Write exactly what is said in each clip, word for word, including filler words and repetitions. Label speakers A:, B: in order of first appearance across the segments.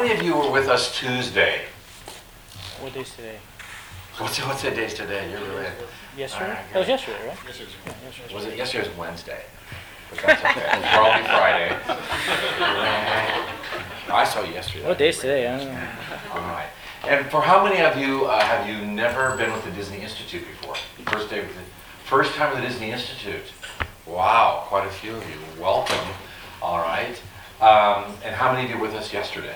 A: many of you were with us Tuesday?
B: What day is today?
A: What's what's the days today? You're really
B: Yesterday?
A: All right,
B: That was
A: good.
B: yesterday, right? Yesterday. Yeah, yesterday.
A: Was it yesterday? Was Wednesday, but that's okay. It'll probably be Friday. I saw you yesterday.
B: What day is today? I don't know.
A: All right. And for how many of you uh, have you never been with the Disney Institute before? First day with the first time with the Disney Institute. Wow, quite a few of you. Welcome. All right. Um, and how many of you were with us yesterday?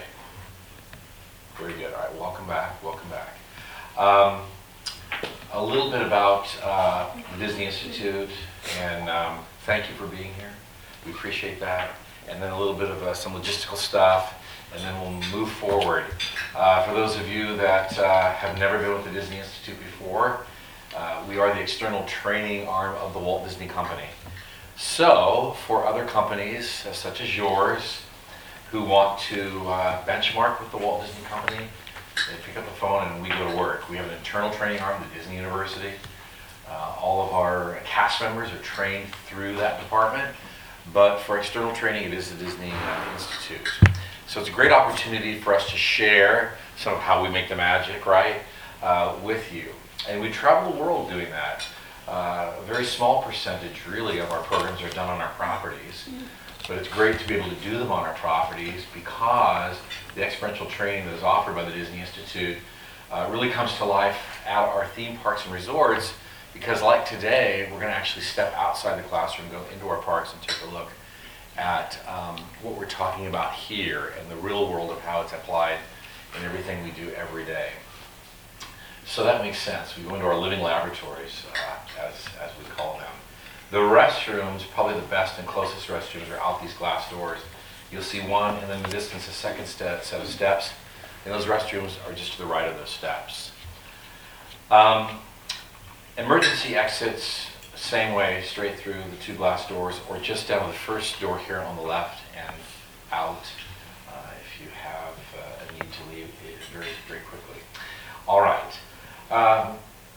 A: Very good. All right. Welcome back. Welcome back. Um, a little bit about uh, the Disney Institute, and um, thank you for being here. We appreciate that. And then a little bit of uh, some logistical stuff, and then we'll move forward. Uh, for those of you that uh, have never been with the Disney Institute before, uh, we are the external training arm of the Walt Disney Company. So, for other companies, uh, such as yours, who want to uh, benchmark with the Walt Disney Company, they pick up the phone and we go to work. We have an internal training arm at Disney University. Uh, all of our cast members are trained through that department, but for external training, it is the Disney uh, Institute. So it's a great opportunity for us to share some of how we make the magic, right, uh, with you. And we travel the world doing that. Uh, a very small percentage, really, of our programs are done on our properties. But it's great to be able to do them on our properties because the experiential training that is offered by the Disney Institute uh, really comes to life at our theme parks and resorts, because like today, we're going to actually step outside the classroom, go into our parks and take a look at um, what we're talking about here and the real world of how it's applied in everything we do every day. So that makes sense. We go into our living laboratories, uh, as, as we call them. The restrooms, probably the best and closest restrooms, are out these glass doors. You'll see one, and then in the distance, a second step, set of steps. And those restrooms are just to the right of those steps. Um, emergency exits, same way, straight through the two glass doors, or just down to the first door here on the left and out uh, if you have uh, a need to leave very, very quickly. All right. Um,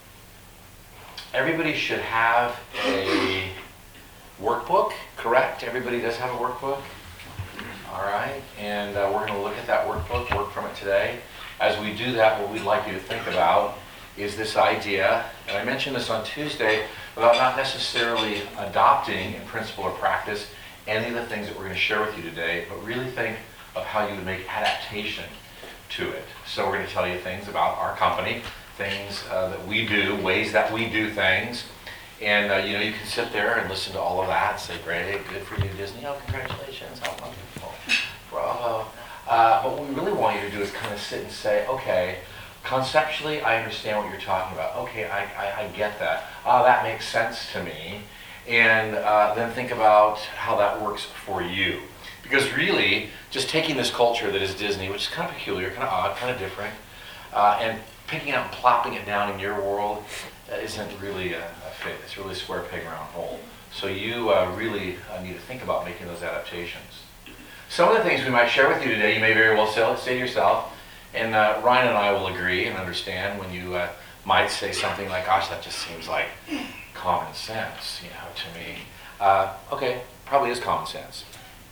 A: Everybody should have a workbook, correct? Everybody does have a workbook? All right, and uh, we're going to look at that workbook, work from it today. As we do that, what we'd like you to think about is this idea, and I mentioned this on Tuesday, about not necessarily adopting in principle or practice any of the things that we're going to share with you today, but really think of how you would make adaptation to it. So we're going to tell you things about our company, things uh, that we do, ways that we do things, and uh, you know, you can sit there and listen to all of that and say, great, good for you, Disney, oh, congratulations, how wonderful, bravo. Uh, but what we really want you to do is kind of sit and say, okay, conceptually, I understand what you're talking about. Okay, I, I, I get that. Ah, that makes sense to me. And uh, then think about how that works for you. Because really, just taking this culture that is Disney, which is kind of peculiar, kind of odd, kind of different, uh, and picking it up and plopping it down in your world uh, isn't really a, a fit. It's really a square peg round hole. So you uh, really uh, need to think about making those adaptations. Some of the things we might share with you today, you may very well say, say to yourself, and uh, Ryan and I will agree and understand when you uh, might say something like, gosh, that just seems like common sense, you know, to me. Uh, okay, probably is common sense.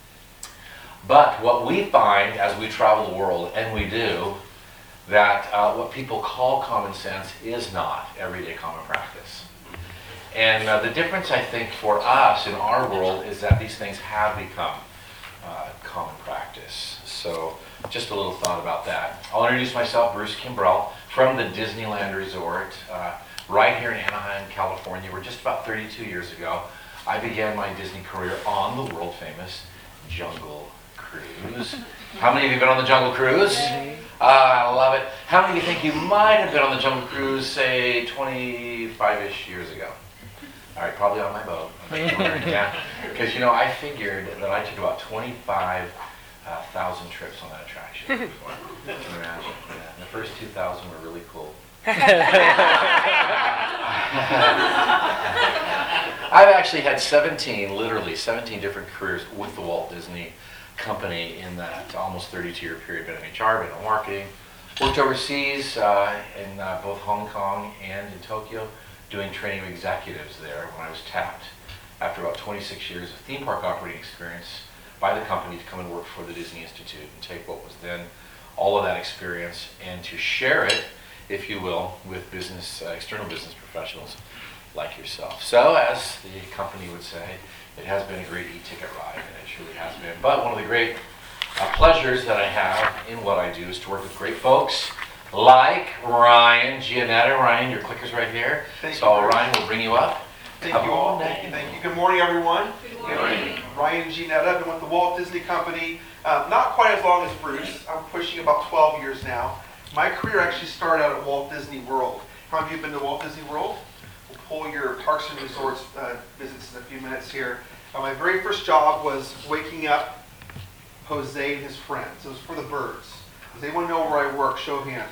A: But what we find as we travel the world, and we do, that uh, what people call common sense is not everyday common practice. And uh, the difference, I think, for us in our world is that these things have become uh, common practice. So just a little thought about that. I'll introduce myself, Bruce Kimbrell, from the Disneyland Resort, uh, right here in Anaheim, California, where just about thirty-two years ago, I began my Disney career on the world-famous Jungle Cruise. How many of you have been on the Jungle Cruise? Uh, I love it. How many of you think you might have been on the Jungle Cruise, say, twenty-five-ish years ago? All right, probably on my boat. Yeah, because, you know, I figured that I took about twenty-five thousand trips on that attraction. Can you imagine? Yeah. And the first two thousand were really cool. I've actually had seventeen, literally seventeen different careers with the Walt Disney Company in that almost thirty-two year period. Been in H R, been in marketing, worked overseas uh, in uh, both Hong Kong and in Tokyo, doing training of executives there when I was tapped after about twenty-six years of theme park operating experience by the company to come and work for the Disney Institute and take what was then all of that experience and to share it, if you will, with business, uh, external business professionals like yourself. So, as the company would say, it has been a great e-ticket ride, and it truly has been. But one of the great uh, pleasures that I have in what I do is to work with great folks like Ryan Gianetta. Ryan, your clicker's right here.
C: Thank
A: so
C: you.
A: Ryan will bring you up.
C: Thank
A: Come
C: you all.
A: on,
C: Thank you.
A: Dave.
C: Thank you. Good morning, everyone.
A: Good morning.
C: Ryan Gianetta. I've been with the Walt Disney Company uh, not quite as long as Bruce. I'm pushing about twelve years now. My career actually started out at Walt Disney World. How many of you have been to Walt Disney World? We'll pull your Parks and Resorts uh, visits in a few minutes here. Uh, my very first job was waking up Jose and his friends. It was for the birds. Does anyone know where I work? Show of hand.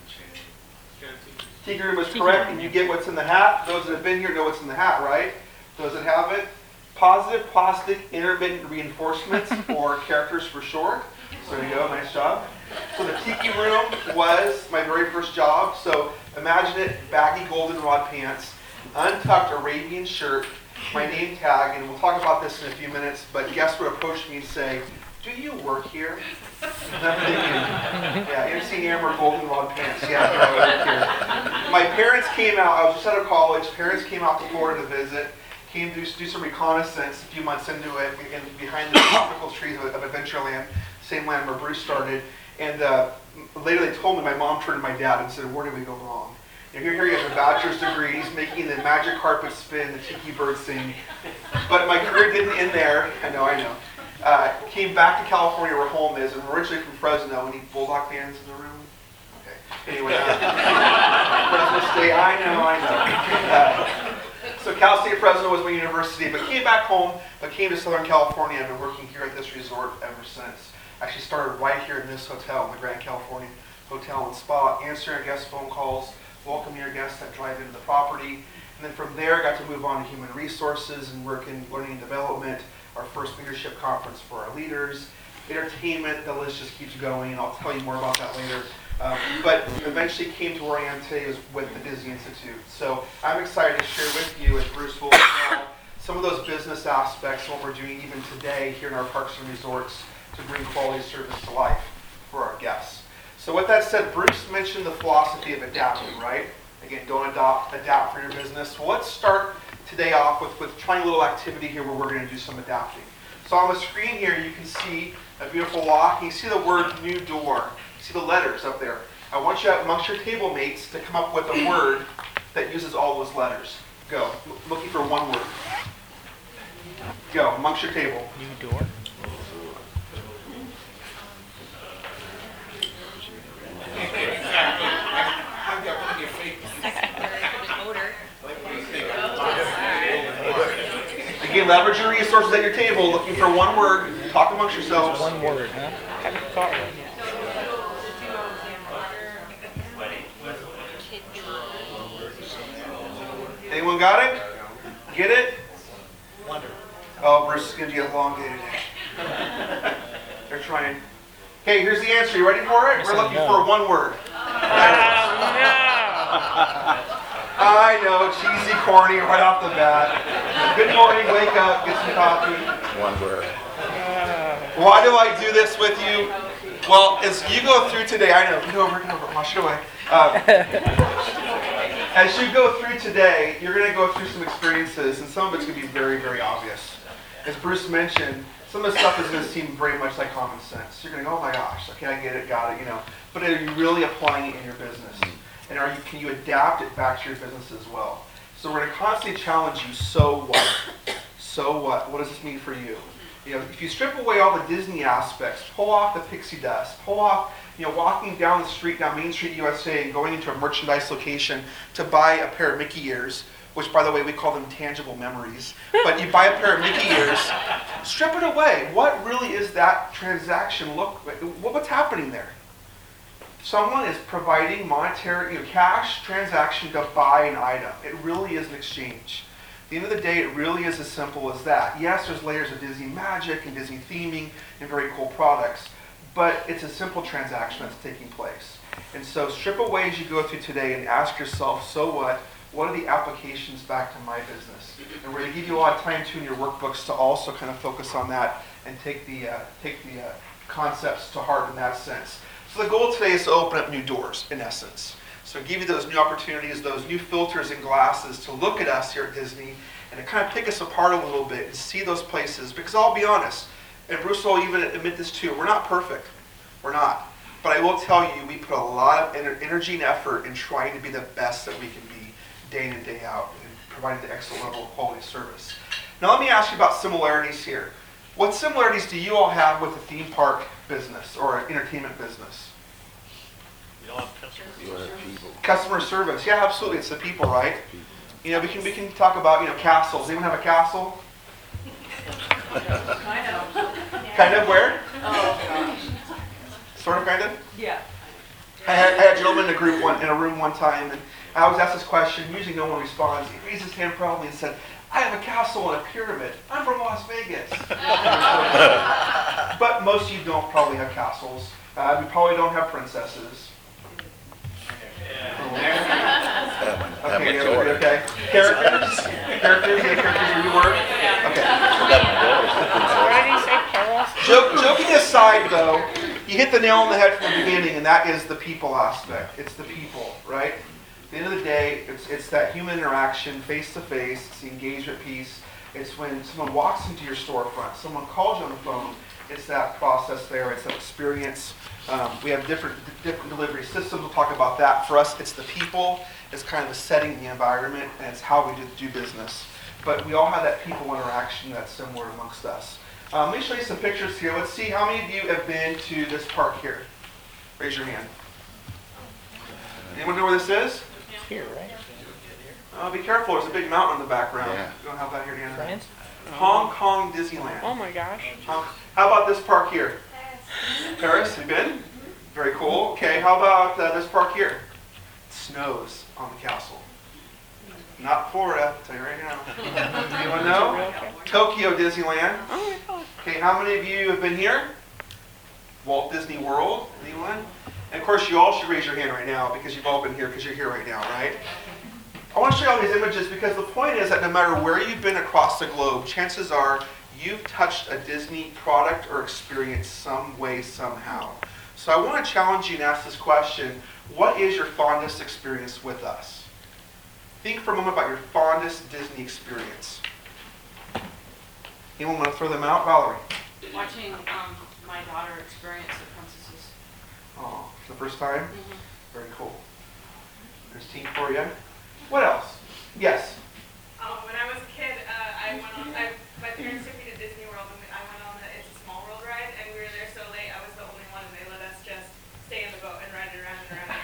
C: Tiki room is correct, and you get what's in the hat. Those that have been here know what's in the hat, right? Those that haven't, positive plastic intermittent reinforcements, or characters for short. So there you go, nice job. So the Tiki room was my very first job. So imagine it, baggy goldenrod pants, untucked Arabian shirt, my name tag, and we'll talk about this in a few minutes, but guests would approach me and say, "Do you work here?" And I'm thinking, yeah, M C Hammer goldenrod pants. Yeah, I work here. My parents came out, I was just out of college, parents came out to Florida to visit, came to do some reconnaissance a few months into it, and behind the tropical trees of, of Adventureland, same land where Bruce started. And uh, later they told me, my mom turned to my dad and said, "Where did we go wrong?" You know, here, here he has a bachelor's degree, he's making the magic carpet spin, the tiki bird sing. But my career didn't end there. I know, I know. Uh, came back to California where home is. I'm originally from Fresno. Any Bulldog fans in the room? Okay. Anyway, uh, Fresno State, I know, I know. Uh, so Cal State Fresno was my university, but came back home, but came to Southern California. I've been working here at this resort ever since. Actually started right here in this hotel, in the Grand California Hotel and Spa, answering guest phone calls, welcoming your guests that drive into the property. And then from there, I got to move on to human resources and work in learning and development, our first leadership conference for our leaders, entertainment, the list just keeps going, and I'll tell you more about that later. Um, but eventually came to where I am today is with the Disney Institute. So I'm excited to share with you, as Bruce will now, some of those business aspects of what we're doing even today here in our parks and resorts to bring quality service to life for our guests. So with that said, Bruce mentioned the philosophy of adapting, right? Again, don't adopt, adapt for your business. Well, let's start today off with, with trying a little activity here where we're going to do some adapting. So on the screen here, you can see a beautiful lock. You see the word new door. You see the letters up there. I want you amongst your table mates to come up with a word that uses all those letters. Go. L- looking for one word. Go, amongst your table.
B: New door.
C: Again, leverage your resources at your table, looking for one word. Talk amongst yourselves.
B: One word, huh? Haven't thought right.
C: Anyone got it? Get it? Wonder. Oh, Bruce is going to be a long day today. They're trying. Okay, here's the answer. You ready for it? We're looking for one word. I know, cheesy, corny, right off the bat. Good morning, wake up, get some coffee.
A: One word.
C: Why do I do this with you? Well, as you go through today, I know, get over, get over, wash it away. Um, as you go through today, you're going to go through some experiences, and some of it's going to be very, very obvious. As Bruce mentioned, some of the stuff is going to seem very much like common sense. You're going to go, oh my gosh, okay, I get it, got it, you know. But are you really applying it in your business? And are you, can you adapt it back to your business as well? So we're going to constantly challenge you, so what? So what? What does this mean for you? You know, if you strip away all the Disney aspects, pull off the pixie dust, pull off, you know, walking down the street, down Main Street U S A, and going into a merchandise location to buy a pair of Mickey ears, which, by the way, we call them tangible memories. But you buy a pair of Mickey ears, strip it away. What really is that transaction look like? What's happening there? Someone is providing monetary, you know, cash transaction to buy an item. It really is an exchange. At the end of the day, it really is as simple as that. Yes, there's layers of Disney magic and Disney theming and very cool products, but it's a simple transaction that's taking place. And so strip away as you go through today and ask yourself, so what? What are the applications back to my business? And we're going to give you a lot of time too in your workbooks to also kind of focus on that and take the uh, take the uh, concepts to heart in that sense. So the goal today is to open up new doors, in essence. So give you those new opportunities, those new filters and glasses to look at us here at Disney and to kind of pick us apart a little bit and see those places. Because I'll be honest, and Bruce will even admit this too, we're not perfect. We're not. But I will tell you, we put a lot of ener- energy and effort in trying to be the best that we can be day in and day out and providing the excellent level of quality service. Now let me ask you about similarities here. What similarities do you all have with the theme park business or entertainment business?
D: We all have customers.
C: Customer service. Yeah, absolutely. It's the people, right? You know, we can we can talk about, you know, castles. Anyone have a castle?
B: Kind of.
C: Kind of where?
B: Oh, gosh.
C: Sort of, kind of?
B: Yeah.
C: I had, I had a gentleman in a group one in a room one time, and I was asked this question. Usually no one responds. He raised his hand proudly and said, I have a castle and a pyramid. I'm from Las Vegas. But most of you don't probably have castles. Uh, we probably don't have princesses. Okay, everybody okay? Characters? Characters? You have characters where you work? Okay.
B: What did he say, Carlos?
C: Joke, joking aside, though, you hit the nail on the head from the beginning, and that is the people aspect. It's the people, right? At the end of the day, it's it's that human interaction, face to face. It's the engagement piece. It's when someone walks into your storefront, someone calls you on the phone. It's that process there. It's that experience. Um, we have different different delivery systems. We'll talk about that. For us, it's the people. It's kind of the setting, the environment, and it's how we do, do business. But we all have that people interaction that's similar amongst us. Um, let me show you some pictures here. Let's see how many of you have been to this park here. Raise your hand. Anyone know where this is?
B: Here, right?
C: Uh, be careful. There's a big mountain in the background.
A: Yeah.
C: We don't have that here, Deanna.
B: France?
C: Hong Kong Disneyland.
B: Oh my gosh.
C: Hong- How about this park here? Paris, have you been? Very cool. Okay, how about uh, this park here? It snows on the castle. Not Florida, I'll tell you right now. Anyone know? Tokyo Disneyland.
B: Oh my gosh.
C: Okay, how many of you have been here? Walt Disney World, anyone? And of course, you all should raise your hand right now because you've all been here because you're here right now, right? I want to show you all these images because the point is that no matter where you've been across the globe, chances are you've touched a Disney product or experience some way, somehow. So I want to challenge you and ask this question: what is your fondest experience with us? Think for a moment about your fondest Disney experience. Anyone want to throw them out? Valerie?
E: Watching um, my daughter experience the princesses.
C: Oh, for the first time?
E: Mm-hmm.
C: Very cool. There's team for you. What else? Yes.
F: Um, when I was a kid, uh, I went on, I, my parents took me to Disney World and I went on the It's a Small World ride and we were there so late, I was the only one and they let us just stay in the boat and ride it around and around.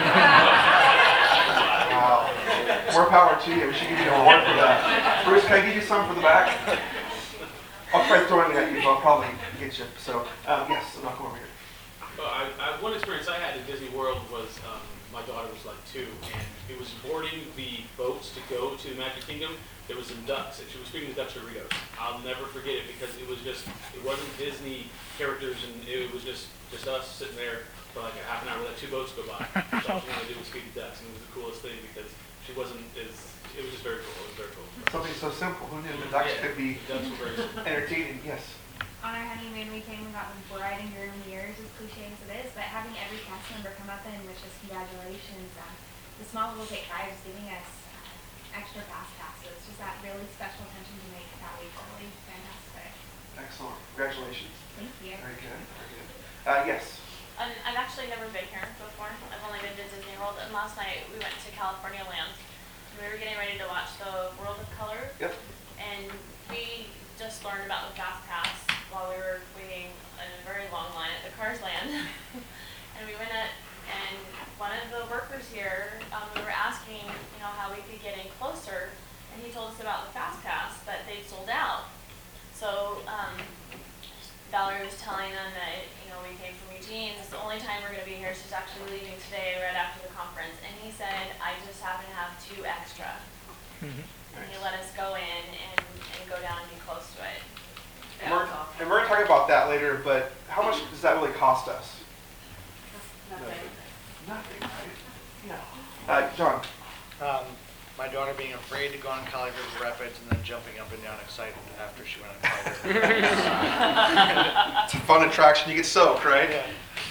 C: Wow. More power to you. We should give you an award for that. Bruce, can I give you some for the back? I'll try throwing it at you, but I'll probably get you. So, um, yes, I'm not going over here.
D: Uh, I, I, one experience I had at Disney World was um, my daughter was like two, and it was boarding the boats to go to Magic Kingdom. There was some ducks, and she was feeding the ducks Doritos. I'll never forget it because it was just, it wasn't Disney characters, and it was just, just us sitting there for like a half an hour. We let two boats go by. So all she wanted to do was feed the ducks, and it was the coolest thing because she wasn't as, it was just very cool. It was very cool.
C: Something so simple. Who knew the ducks
D: Yeah,
C: could be
D: the ducks were very cool.
C: entertaining? Yes.
G: On our honeymoon, we came and got the bride and groom mirrors, as cliche as it is, but having every cast member come up and wish us congratulations, um, the small little Take Five is giving us uh, extra fast passes, just that really special attention to make that week really fantastic.
C: Excellent. Congratulations.
G: Thank you.
C: Very good. Very good. Uh, yes.
H: Um, I've actually never been here before. I've only been to Disney World, and last night we went to California Land. We were getting ready to watch the World of Color,
C: Yep.
H: and we just learned about the Fast Pass while we were waiting in a very long line at the Cars Land. And we went up, and one of the workers here, um, we were asking, you know, how we could get in closer, and he told us about the Fast Pass, but they'd sold out. So um, Valerie was telling them that, you know, we came from Eugene. It's the only time we're going to be here. She's actually leaving today right after the conference. And he said, I just happen to have two extra.
B: Mhm.
H: And he let us go in and, and go down and be close to it.
C: And we're, and we're going to talk about that later, but how much does that really cost us?
E: Nothing.
C: Nothing, right? Yeah. Uh, John.
I: Um, my daughter being afraid to go on Kali River Rapids and then jumping up and down excited after she went on Kali River Rapids.
C: It's a fun attraction. You get soaked, right?
I: Yeah.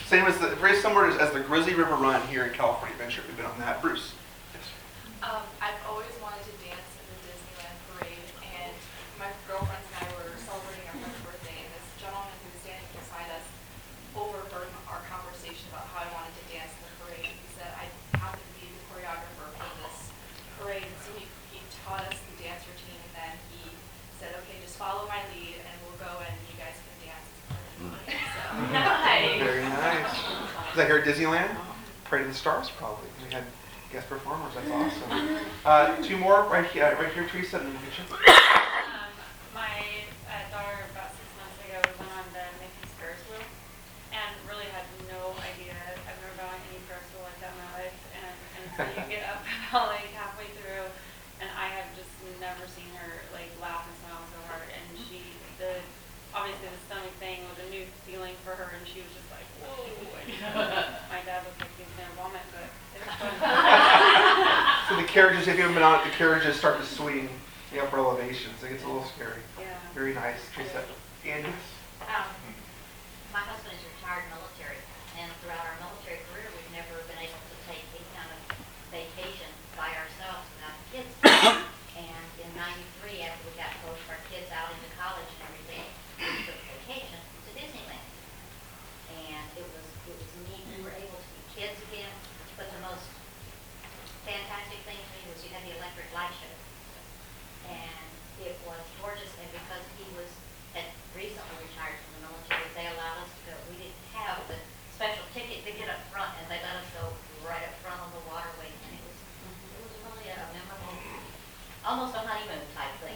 C: Same as the, very similar as, as the Grizzly River Run here in California Adventure. We've been on that. Bruce. Yes.
F: Um, I've always wanted to dance in the Disneyland parade, and my girlfriends and I were celebrating our friend's birthday, and this gentleman who was standing beside us overheard our conversation about how I wanted to dance in the parade. He said I happened to be the choreographer for this parade, and so he, he taught us the dance routine, and then he said, okay, just follow my lead, and we'll go, and you guys can dance. So,
H: Nice.
C: Very nice. Is that here at Disneyland? Parade of the Stars, probably. We had guest performers. That's awesome. Uh, two more right here, right here, Teresa, in the picture.
J: Um, my uh, daughter, about six months ago, went on the Mickey's Ferris wheel and really had no idea. I've never been on any Ferris wheel like that in my life. And, and so you get up about like halfway through, and I have just never seen her like laugh and smile so hard. And she, the obviously the stomach thing was a new feeling for her, and she was just like, whoa. My dad looked like he was gonna vomit, but it was fun.
C: So the carriages, if you haven't been on it, the carriages start to swing the upper elevations. It gets a little scary.
J: Yeah.
C: Very nice. Teresa. Andy?
K: Um, my husband is retired military, and throughout our military career, we've never been able to take any kind of vacation by ourselves without the kids. And in ninety-three, after we got both of our kids out into college and everything, we took vacation to Disneyland. And it was it was neat. We were able to be kids again. But the most fantastic thing to me was you had the electric light show. And it was gorgeous, and because he was had recently retired from the military, they allowed us to go. We didn't have the special ticket to get up front, and they let us go right up front on the waterway, and it was it was really a memorable, almost a honeymoon type thing.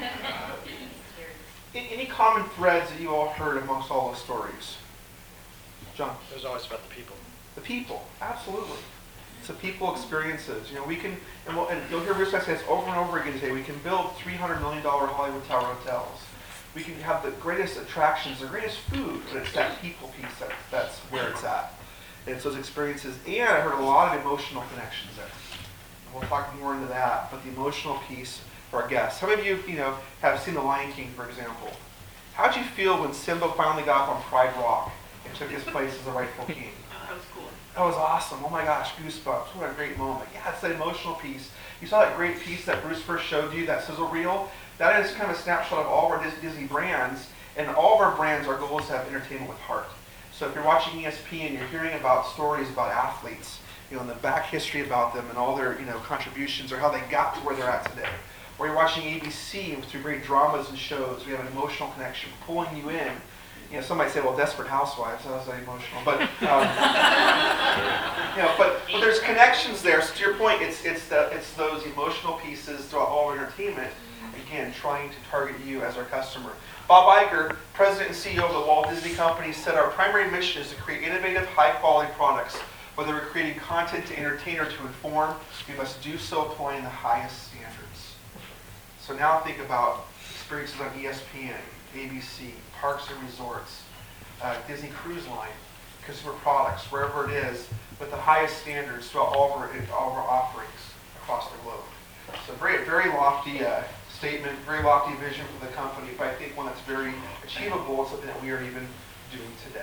C: A- Any common threads that you all heard amongst all those stories? John?
I: It was always about the people.
C: The people, absolutely. It's the people experiences. You know, we can, and, we'll, and you'll hear Bruce say this over and over again today, we can build three hundred million dollars Hollywood Tower hotels. We can have the greatest attractions, the greatest food, but it's that people piece that, that's where it's at. And it's those experiences, and I heard a lot of emotional connections there. And we'll talk more into that, but the emotional piece for our guests. How many of you, you know, have seen The Lion King, for example? How'd you feel when Simba finally got up on Pride Rock and took his place as the rightful king?
B: That was cool.
C: That was awesome. Oh my gosh, goosebumps. What a great moment. Yeah, it's that emotional piece. You saw that great piece that Bruce first showed you, that sizzle reel? That is kind of a snapshot of all of our Dis- Disney brands. And all of our brands, our goal is to have entertainment with heart. So if you're watching E S P N and you're hearing about stories about athletes, you know, and the back history about them and all their, you know, contributions or how they got to where they're at today. Or you're watching A B C and through great dramas and shows, we have an emotional connection pulling you in. You know, some might say, well, Desperate Housewives, that was emotional. But, um, you know, but, but there's connections there. So to your point, it's it's the, it's those emotional pieces throughout all our entertainment. Again, trying to target you as our customer. Bob Iger, President and C E O of the Walt Disney Company, said our primary mission is to create innovative, high-quality products. Whether we're creating content to entertain or to inform, we must do so applying the highest standards. So now think about experiences on E S P N, A B C, Parks and Resorts, uh, Disney Cruise Line, consumer products, wherever it is, with the highest standards throughout all of our, all of our offerings across the globe. So very, very lofty uh, statement, very lofty vision for the company, but I think one that's very achievable and something that we are even doing today.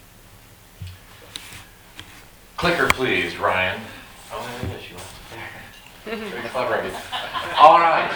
A: Clicker, please, Ryan. Oh, there she was. Very clever of you. All right.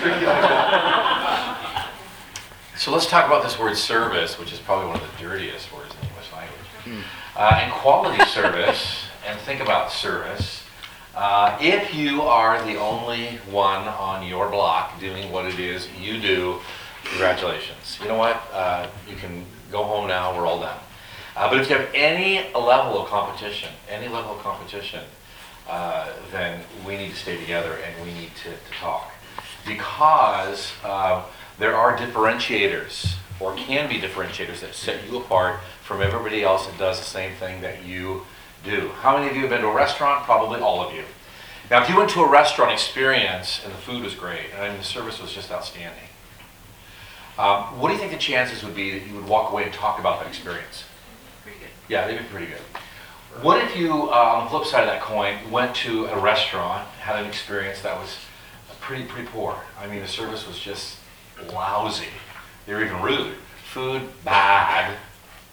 A: So let's talk about this word service, which is probably one of the dirtiest words in the English language. Uh, and quality service, and think about service. Uh, if you are the only one on your block doing what it is you do, congratulations. You know what? Uh, you can go home now. We're all done. Uh, but if you have any level of competition, any level of competition, uh, then we need to stay together and we need to, to talk. Because uh, there are differentiators, or can be differentiators, that set you apart from everybody else that does the same thing that you do. How many of you have been to a restaurant? Probably all of you. Now, if you went to a restaurant experience and the food was great, and I mean, the service was just outstanding, um, what do you think the chances would be that you would walk away and talk about that experience?
B: Pretty good.
A: Yeah, they'd be pretty good. What if you, uh, on the flip side of that coin, went to a restaurant, had an experience that was pretty, pretty poor? I mean, the service was just lousy. They were even rude. Food, bad.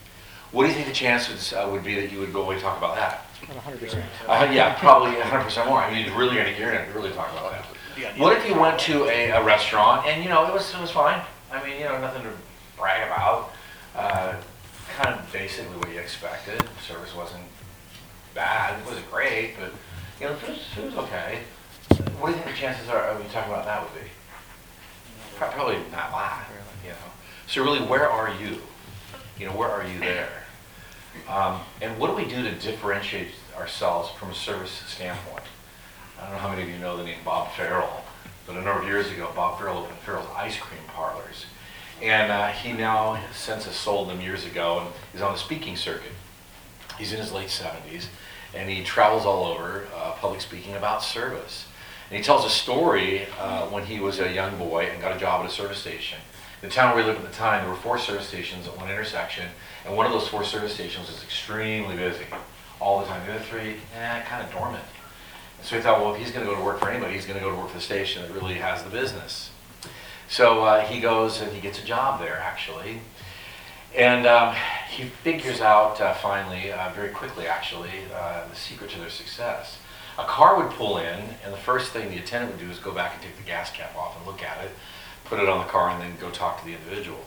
A: What do you think the chances uh, would be that you would go away and talk about that?
B: one hundred percent.
A: Uh, yeah, probably one hundred percent more. I mean, you're really gonna, you're gonna really talk about that.
I: Yeah,
A: What if you went to a, a restaurant and, you know, it was, it was fine? I mean, you know, nothing to brag about. Uh, kind of basically what you expected. Service wasn't bad, it wasn't great, but, you know, it was, it was okay. What do you think the chances are of you talking about that would be? Pro- Probably not a lot, you know. So really, where are you? You know, where are you there? Um, and what do we do to differentiate ourselves from a service standpoint? I don't know how many of you know the name Bob Farrell, but a number of years ago, Bob Farrell opened Farrell's Ice Cream Parlors. And uh, he now, since has sold them years ago, and is on the speaking circuit. He's in his late seventies, and he travels all over, uh, public speaking about service. And he tells a story uh, when he was a young boy and got a job at a service station. In the town where we lived at the time, there were four service stations at one intersection, and one of those four service stations was extremely busy all the time. The other three, eh, kind of dormant. And so he thought, well, if he's going to go to work for anybody, he's going to go to work for the station that really has the business. So uh, he goes and he gets a job there, actually. And um, he figures out uh, finally, uh, very quickly actually, uh, the secret to their success. A car would pull in, and the first thing the attendant would do is go back and take the gas cap off and look at it, put it on the car, and then go talk to the individual.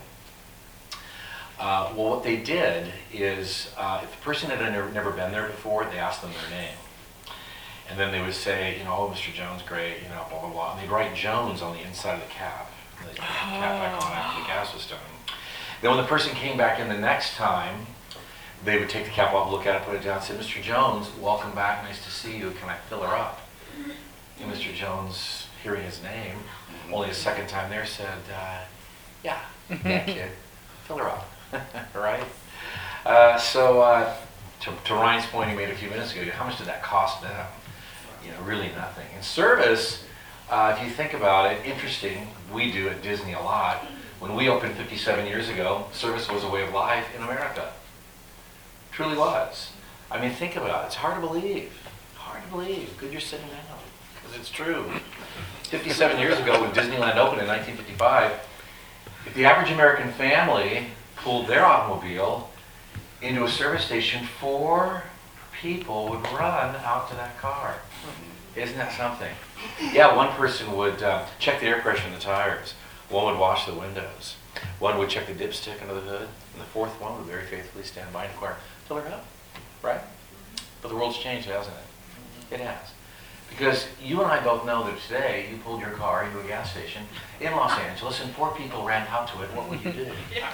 A: Uh, well, what they did is, uh, if the person had never, never been there before, they asked them their name. And then they would say, you know, oh, Mister Jones, great, you know, blah, blah, blah. And they'd write Jones on the inside of the cap. And they'd put the cap back on after the gas was done. Then when the person came back in the next time, they would take the cap off, look at it, put it down, and say, Mister Jones, welcome back, nice to see you, can I fill her up? And Mister Jones, hearing his name, only a second time there, said, uh, yeah, yeah, kid, fill her up, right? Uh, so uh, to, to Ryan's point he made a few minutes ago, how much did that cost them? You know, really nothing. In service, uh, if you think about it, interesting, we do at Disney a lot. When we opened fifty-seven years ago, service was a way of life in America. Truly was. I mean, think about it. It's hard to believe. Hard to believe. Good you're sitting down, because it's true. fifty-seven years ago, when Disneyland opened in nineteen fifty-five, if the average American family pulled their automobile into a service station, four people would run out to that car. Isn't that something? Yeah, one person would uh, check the air pressure in the tires. One would wash the windows. One would check the dipstick under the hood. And the fourth one would very faithfully stand by and inquire, fill her up, right? But the world's changed, hasn't it? It has. Because you and I both know that today, you pulled your car into a gas station in Los Angeles and four people ran out to it, what would you do?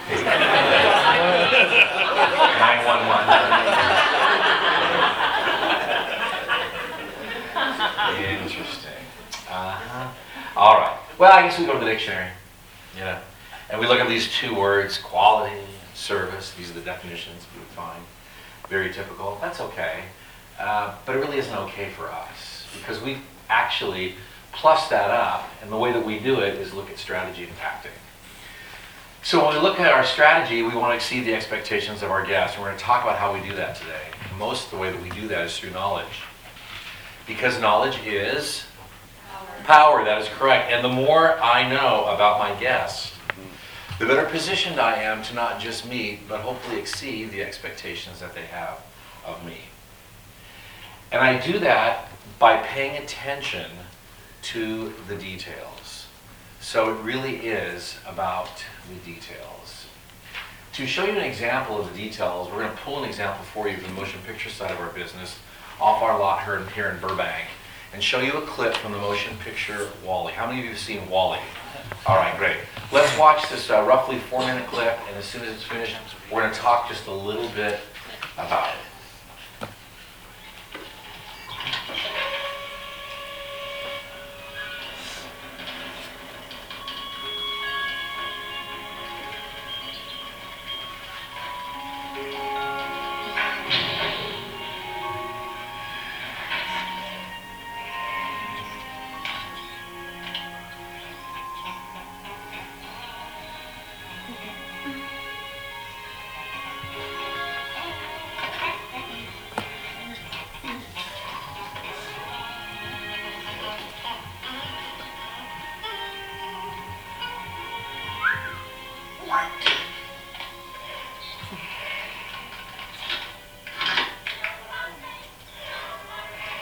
A: nine one one. Interesting. Uh-huh. All right. Well, I guess we go to the dictionary. Yeah. And we look at these two words, quality and service. These are the definitions we would find. Very typical. That's okay. Uh, but it really isn't okay for us because we actually plus that up, and the way that we do it is look at strategy and tactic. So when we look at our strategy, we want to exceed the expectations of our guests. And we're going to talk about how we do that today. Most of the way that we do that is through knowledge. Because knowledge is power, that is correct. And the more I know about my guest, the better positioned I am to not just meet, but hopefully exceed the expectations that they have of me. And I do that by paying attention to the details. So it really is about the details. To show you an example of the details, we're going to pull an example for you from the motion picture side of our business off our lot here in, here in Burbank and show you a clip from the motion picture WALL-E. How many of you have seen WALL-E? All right, great. Let's watch this uh, roughly four minute clip, and as soon as it's finished, we're going to talk just a little bit about it.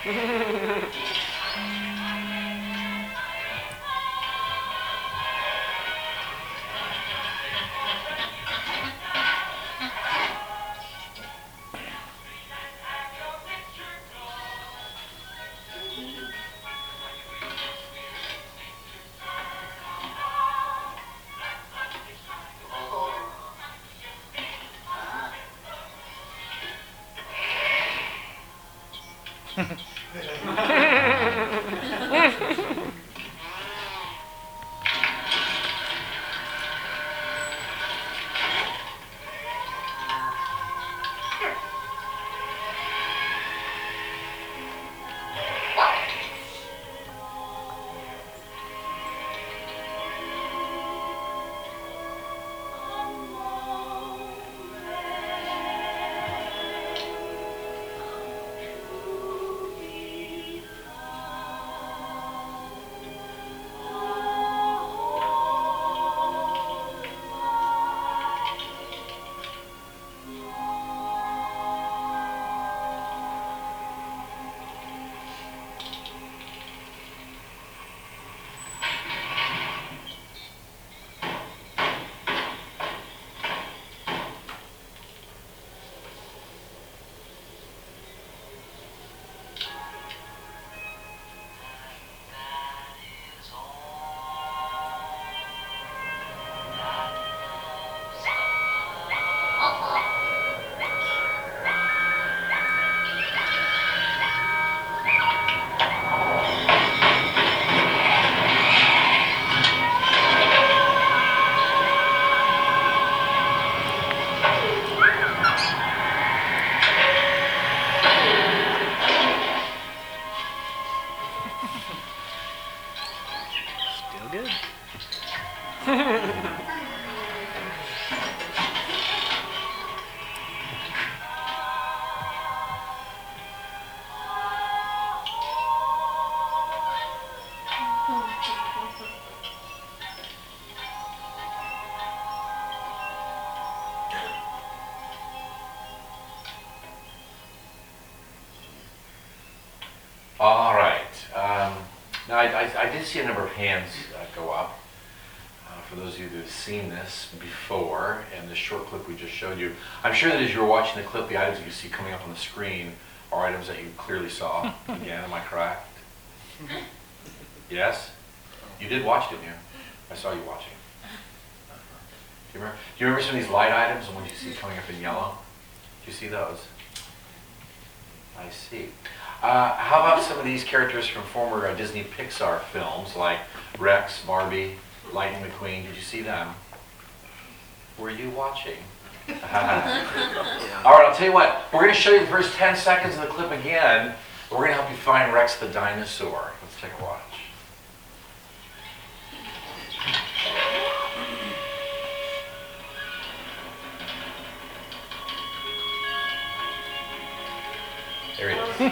B: Still good.
A: All right. Um, now, I, I, I did see a number of hands uh, go up. Uh, for those of you that have seen this before, and this short clip we just showed you, I'm sure that as you were watching the clip, the items that you see coming up on the screen are items that you clearly saw. Again, am I correct? Yes? You did watch, didn't you? I saw you watching. Do you remember, do you remember some of these light items, the ones you see coming up in yellow? Do you see those? I see. Uh, how about some of these characters from former uh, Disney Pixar films, like Rex, Barbie, Lightning McQueen? Did you see them? Were you watching? All right, I'll tell you what. We're going to show you the first ten seconds of the clip again. We're going to help you find Rex the dinosaur. Let's take a watch. There he is.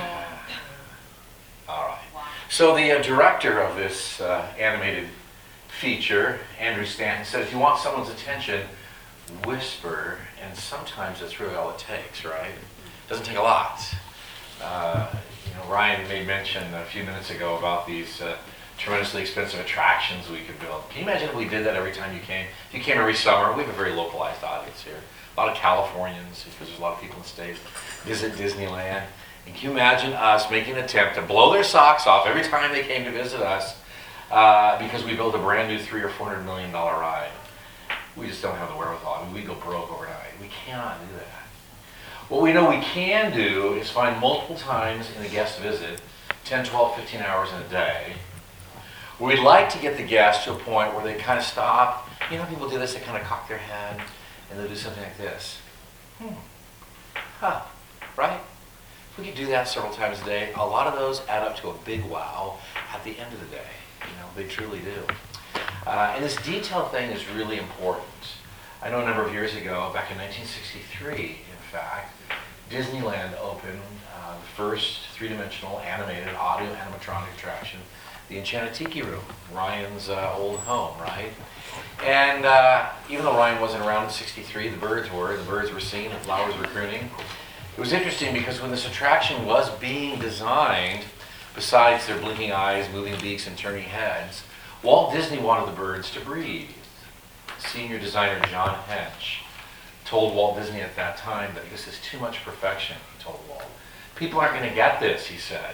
A: All right. So the uh, director of this uh, animated feature, Andrew Stanton, said if you want someone's attention, whisper, and sometimes that's really all it takes, right? Doesn't take a lot. Uh, you know, Ryan made mention a few minutes ago about these uh, tremendously expensive attractions we could build. Can you imagine if we did that every time you came? If you came every summer, we have a very localized audience here. A lot of Californians, because there's a lot of people in the States, visit Disneyland. And can you imagine us making an attempt to blow their socks off every time they came to visit us uh, because we built a brand new three or four hundred million dollar ride? We just don't have the wherewithal. I mean, we go broke overnight. We cannot do that. What we know we can do is find multiple times in a guest visit, ten, twelve, fifteen hours in a day, where we'd like to get the guest to a point where they kind of stop. You know, people do this, they kind of cock their head, and they'll do something like this. Hmm. Huh. Right? If we could do that several times a day, a lot of those add up to a big wow at the end of the day. You know, they truly do. Uh, and this detail thing is really important. I know a number of years ago, back in nineteen sixty-three, in fact, Disneyland opened uh, the first three-dimensional animated audio animatronic attraction, the Enchanted Tiki Room, Ryan's uh, old home, right? And uh, even though Ryan wasn't around in sixty-three, the birds were. The birds were singing, the flowers were crooning. It was interesting because when this attraction was being designed, besides their blinking eyes, moving beaks, and turning heads, Walt Disney wanted the birds to breathe. Senior designer John Hench told Walt Disney at that time that this is too much perfection, he told Walt. People aren't going to get this, he said.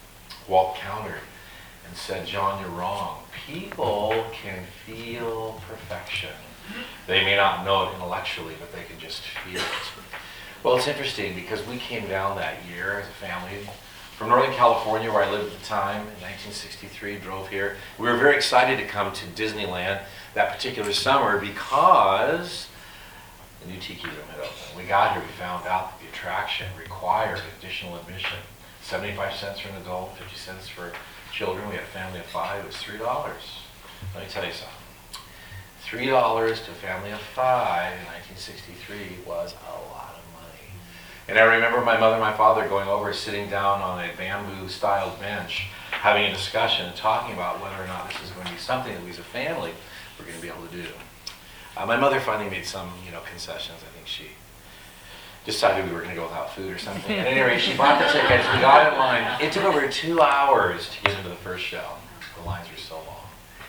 A: Walt countered and said, John, you're wrong. People can feel perfection. They may not know it intellectually, but they can just feel it. Well, it's interesting because we came down that year as a family from Northern California, where I lived at the time, in nineteen sixty-three, drove here. We were very excited to come to Disneyland that particular summer because the new Tiki Room had opened. We got here, we found out that the attraction required additional admission. seventy-five cents for an adult, fifty cents for children. We had a family of five, it was three dollars. Let me tell you something. three dollars to a family of five in nineteen sixty-three was a lot of money. And I remember my mother and my father going over, sitting down on a bamboo-styled bench, having a discussion and talking about whether or not this is going to be something that we as a family were going to be able to do. Uh, my mother finally made some, you know, concessions. I think she decided we were going to go without food or something. At any rate, she bought the tickets. We got in line. It took over two hours to get into the first show. The lines were so long.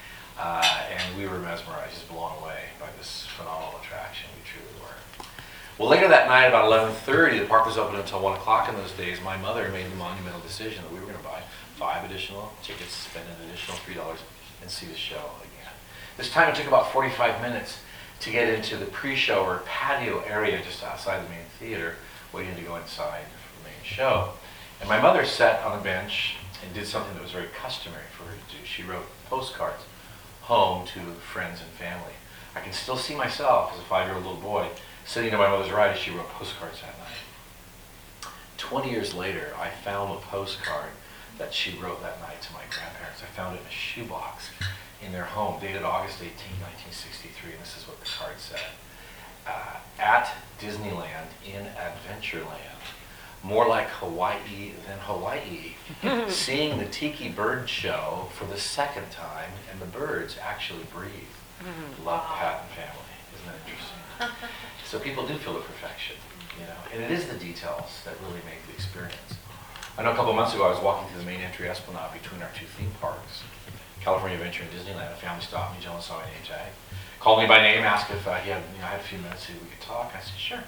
A: Uh, and we were mesmerized, just blown away by this phenomenal attraction. We truly were. Well, later that night, about eleven thirty, the park was open until one o'clock in those days. My mother made the monumental decision that we were going to buy five additional tickets, spend an additional three dollars, and see the show again. This time it took about forty-five minutes to get into the pre-show or patio area just outside the main theater, waiting to go inside for the main show. And my mother sat on a bench and did something that was very customary for her to do. She wrote postcards home to friends and family. I can still see myself as a five-year-old little boy sitting to my mother's right as she wrote postcards that night. Twenty years later, I found a postcard that she wrote that night to my grandparents. I found it in a shoebox in their home, dated August eighteenth, nineteen sixty-three, and this is what the card said. Uh, at Disneyland in Adventureland, more like Hawaii than Hawaii, seeing the Tiki Bird Show for the second time, and the birds actually breathe. Love, Pat, and family. Isn't that interesting? So people do feel the perfection, you know, and it is the details that really make the experience. I know a couple of months ago I was walking through the main entry esplanade between our two theme parks, California Adventure and Disneyland. A family stopped me, gentleman saw my name tag, called me by name, asked if uh, he had, you know, I had a few minutes so we could talk. I said, sure.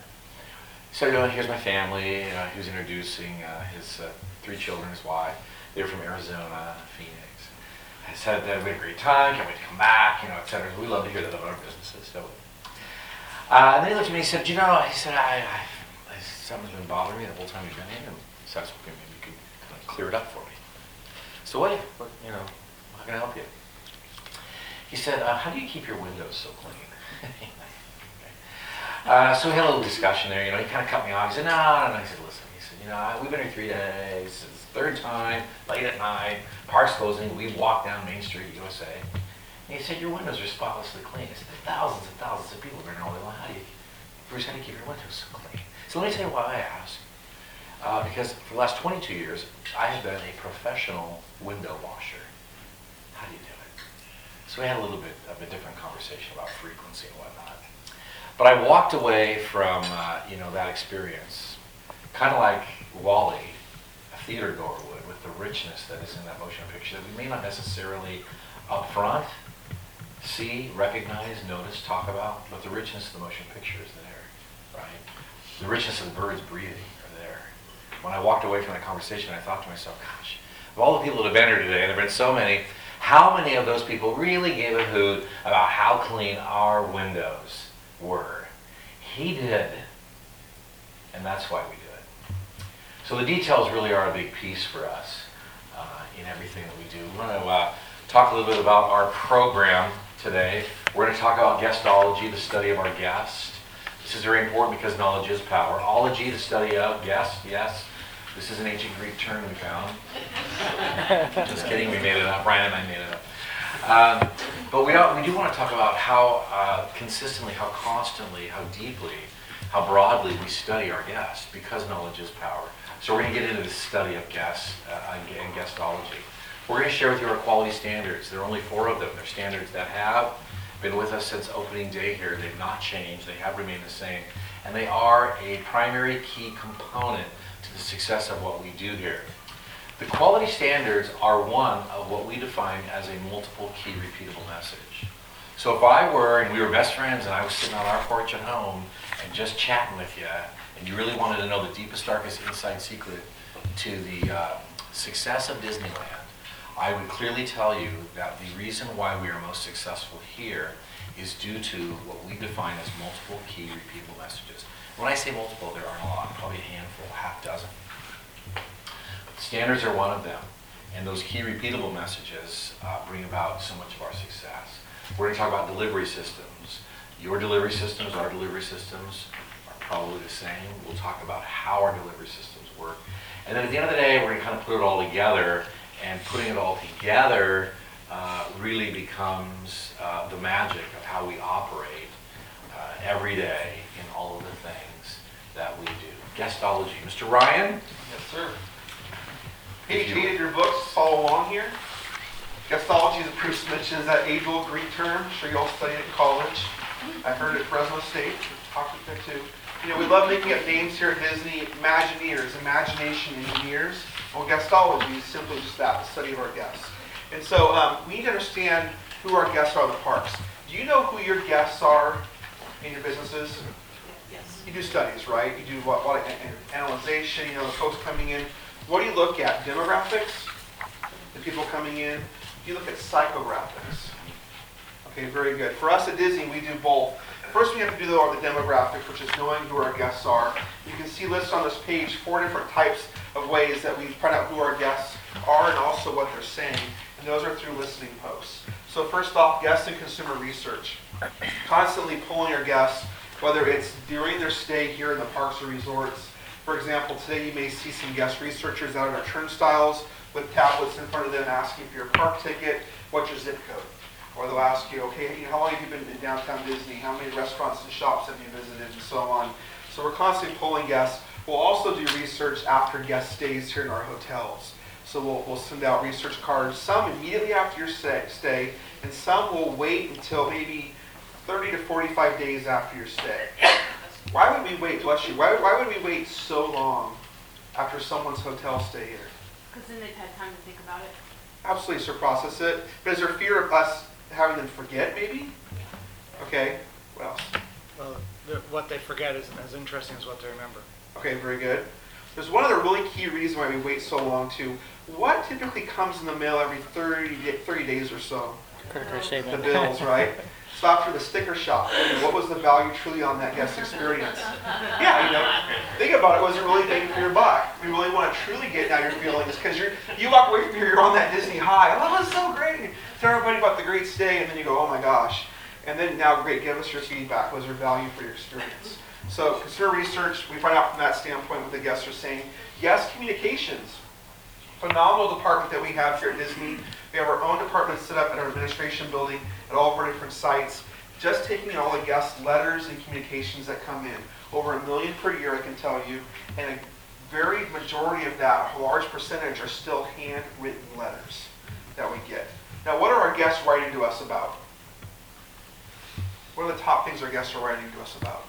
A: He said, you know, here's my family. Uh, he was introducing uh, his uh, three children, his wife. They were from Arizona, Phoenix. I said that we had a great time, can't wait to come back, you know, et cetera. We love to hear that about our businesses, don't we? Uh, and then he looked at me and he said, you know, he said, I, I, I something's been bothering me the whole time we've been here. And he said, maybe you could kind of clear it up for me. So what, what, you know, how can I help you? He said, uh, how do you keep your windows so clean? uh, so we had a little discussion there, you know, he kind of cut me off. He said, no, no, no. He said, listen, he said, you know, I, we've been here three days. It's the third time, late at night, park's closing. We walked down Main Street, U S A. And he said, your windows are spotlessly clean. I said, thousands and thousands of people have been here all day long. How do you, Bruce, how do you keep your windows so clean? So let me tell you why I asked. Uh, because for the last twenty-two years, I have been a professional window washer. How do you do it? So we had a little bit of a different conversation about frequency and whatnot. But I walked away from, uh, you know, that experience, kind of like Wally, a theater goer would, with the richness that is in that motion picture that we may not necessarily up front see, recognize, notice, talk about, but the richness of the motion picture is there, right? The richness of the birds breathing are there. When I walked away from that conversation, I thought to myself, gosh, of all the people that have been here today, and there have been so many, how many of those people really gave a hoot about how clean our windows were? He did, and that's why we do it. So the details really are a big piece for us uh, in everything that we do. We want to uh, talk a little bit about our program today. We're going to talk about guestology, the study of our guest. This is very important because knowledge is power. Ology, the study of guest, yes. This is an ancient Greek term we found. Just kidding, we made it up. Ryan and I made it up. Um, but we, are, we do want to talk about how uh, consistently, how constantly, how deeply, how broadly we study our guests, because knowledge is power. So we're going to get into the study of guests uh, and guestology. We're going to share with you our quality standards. There are only four of them. They're standards that have been with us since opening day here. They've not changed, they have remained the same, and they are a primary key component to the success of what we do here. The quality standards are one of what we define as a multiple key repeatable message. So if I were, and we were best friends, and I was sitting on our porch at home and just chatting with you, and you really wanted to know the deepest, darkest inside secret to the uh, success of Disneyland, I would clearly tell you that the reason why we are most successful here is due to what we define as multiple key repeatable messages. When I say multiple, there aren't a lot, probably a handful, half dozen. But the standards are one of them, and those key repeatable messages uh, bring about so much of our success. We're going to talk about delivery systems. Your delivery systems, our delivery systems are probably the same. We'll talk about how our delivery systems work. And then at the end of the day, we're going to kind of put it all together, and putting it all together uh, really becomes uh, the magic of how we operate uh, every day in all of the things that we do. Guestology. Mister Ryan?
C: Yes, sir. Page eight of your books, follow along here. Guestology, as Bruce mentioned, is that age-old Greek term. I'm sure you all studied it in college. I heard it at Fresno State. We talked with it too. You know, we love making up names here at Disney. Imagineers, imagination engineers. Well, guestology is simply just that, the study of our guests. And so um, we need to understand who our guests are at the parks. Do you know who your guests are in your businesses?
E: Yes.
C: You do studies, right? You do what, what analyzation, you know, the folks coming in. What do you look at? Demographics? The people coming in? Do you look at psychographics? Okay, very good. For us at Disney, we do both. First, we have to do the, the demographics, which is knowing who our guests are. You can see listed on this page four different types of ways that we find out who our guests are and also what they're saying. And those are through listening posts. So first off, guest and consumer research. Constantly polling our guests, whether it's during their stay here in the parks or resorts. For example, today you may see some guest researchers out on our turnstiles with tablets in front of them asking for your park ticket, what's your zip code? Or they'll ask you, okay, how long have you been in downtown Disney? How many restaurants and shops have you visited? And so on. So we're constantly polling guests. We'll also do research after guest stays here in our hotels. So we'll, we'll send out research cards, some immediately after your stay, stay, and some will wait until maybe thirty to forty-five days after your stay. Why would we wait, bless you, why, why would we wait so long after someone's hotel stay here?
E: Because then they've had time to think about it.
C: Absolutely, so process it. But is there fear of us having them forget, maybe? Okay, what else?
I: Well, the, what they forget isn't as interesting as what they remember.
C: Okay, very good. There's one other really key reason why we wait so long too. What typically comes in the mail every thirty, thirty days or so?
B: Credit card
C: The
B: statement.
C: bills, right? So after the sticker shock, what was the value truly on that guest experience? Yeah, you know, think about it. Was it really bang for your buck? We really want to truly get down your feelings because you're you walk away from here, you're on that Disney high. Oh, that was so great. Tell everybody about the great stay, and then you go, oh my gosh. And then now, great, give us your feedback. Was there value for your experience? So consumer research, we find out from that standpoint what the guests are saying. Guest communications. Phenomenal department that we have here at Disney. We have our own department set up at our administration building at all of our different sites, just taking in all the guest letters and communications that come in. Over a million per year, I can tell you, and a very majority of that, a large percentage, are still handwritten letters that we get. Now, what are our guests writing to us about? What are the top things our guests are writing to us about?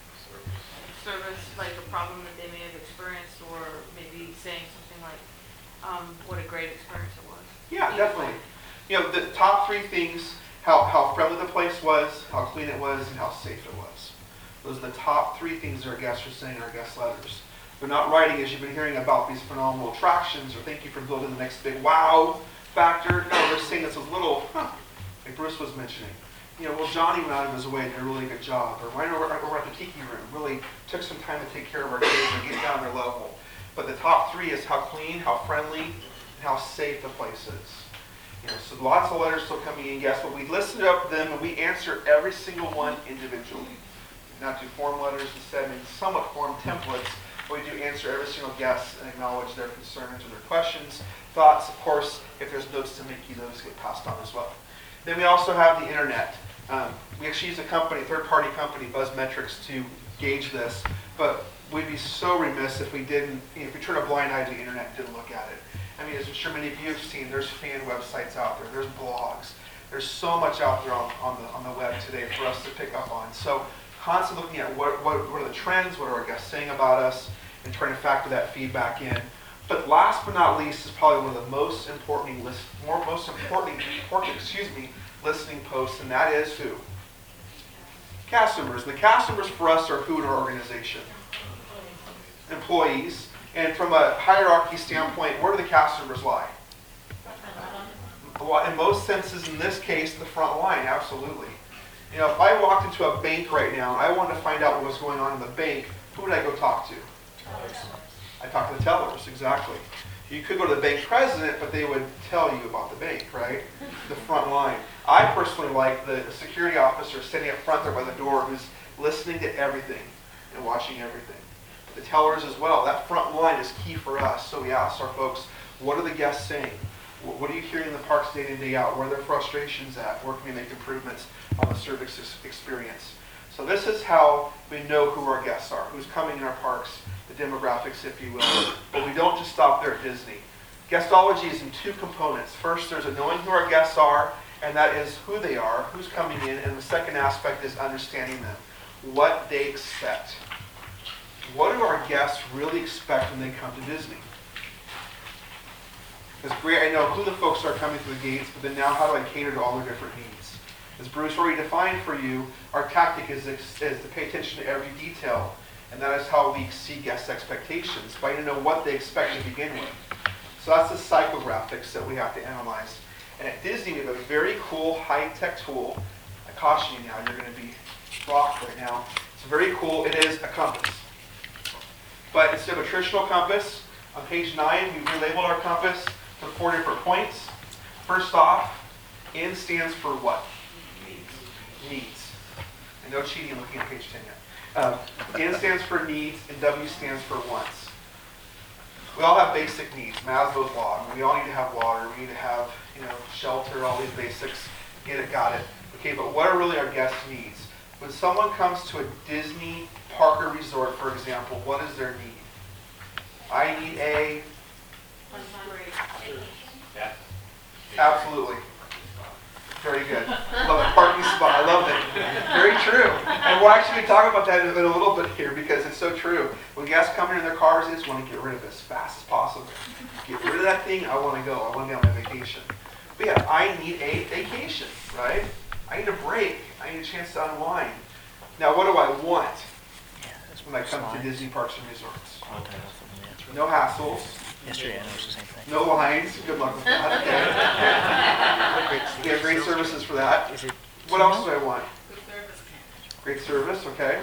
E: Service, like a problem that they may have experienced, or maybe saying something like, um, what a great experience it was.
C: Yeah, definitely. You know, the top three things, how, how friendly the place was, how clean it was, and how safe it was. Those are the top three things our guests are saying in our guest letters. They're not writing, as you've been hearing about these phenomenal attractions, or thank you for building the next big wow factor. No, they're saying it's a little, huh, like Bruce was mentioning. You know, well, Johnny went out of his way and did a really good job. Or right over, over at the Tiki Room, really took some time to take care of our kids and get down their level. But the top three is how clean, how friendly, and how safe the place is. You know, so lots of letters still coming in, yes, but we listen up to them and we answer every single one individually. Not do form letters instead, maybe somewhat form templates, but we do answer every single guest and acknowledge their concerns or their questions, thoughts. Of course, if there's notes to make you, those get passed on as well. Then we also have the internet. Um, we actually use a company, third-party company, BuzzMetrics, to gauge this, but we'd be so remiss if we didn't, you know, if we turn a blind eye to the internet and didn't look at it. I mean, as I'm sure many of you have seen, there's fan websites out there, there's blogs, There's so much out there on, on, the, on the web today for us to pick up on. So constantly looking at what, what, what are the trends, what are our guests saying about us, and trying to factor that feedback in. But last but not least is probably one of the most important, list, more, most important, important, excuse me, listening posts, and that is who? Cast members. The cast members for us are who in our organization? Employees. And from a hierarchy standpoint, where do the cast members lie? Well, in most senses, in this case, the front line, absolutely. You know, if I walked into a bank right now and I wanted to find out what was going on in the bank, who would I go talk to? I talk to the tellers, exactly. You could go to the bank president, but they would tell you about the bank, right? The front line. I personally like the security officer standing up front there by the door who's listening to everything and watching everything. The tellers as well. That front line is key for us. So we asked our folks, what are the guests saying? What are you hearing in the parks day in, day out? Where are their frustrations at? Where can we make improvements on the service experience? So this is how we know who our guests are, who's coming in our parks, the demographics, if you will. But we don't just stop there at Disney. Guestology is in two components. First, there's a knowing who our guests are, and that is who they are, who's coming in. And the second aspect is understanding them, what they expect. What do our guests really expect when they come to Disney? It's great, I know who the folks are coming through the gates, but then now how do I cater to all their different needs? As Bruce already defined for you, our tactic is, is to pay attention to every detail, and that is how we exceed guest expectations, by to know what they expect to begin with. So that's the psychographics that we have to analyze. And at Disney, we have a very cool high-tech tool. I caution you now, you're going to be rocked right now. It's very cool. It is a compass. But instead of a traditional compass, on page nine, we've relabeled our compass to four different points. First off, N stands for what? Needs. Needs. And no cheating looking at page ten yet. Um, N stands for needs, and W stands for wants. We all have basic needs, Maslow's law. I mean, we all need to have water, we need to have, you know, shelter, all these basics. Get it, got it. Okay, but what are really our guest needs? When someone comes to a Disney park or resort, for example, what is their need? I need a...
D: Yeah.
C: Absolutely. Very good. Love it. Parking spot. I love it. Very true. And we'll actually be talking about that in a little bit here because it's so true. When guests come in their cars, they just want to get rid of it as fast as possible. Get rid of that thing. I want to go. I want to be on my vacation. But yeah, I need a vacation, right? I need a break. I need a chance to unwind. Now, what do I want when I come to Disney parks and resorts? No hassles.
B: Yesterday I noticed the same thing.
C: No lines. Good luck with that. We have great services for that.
B: Is it
C: What else do I want?
E: Good service.
C: Great service, okay.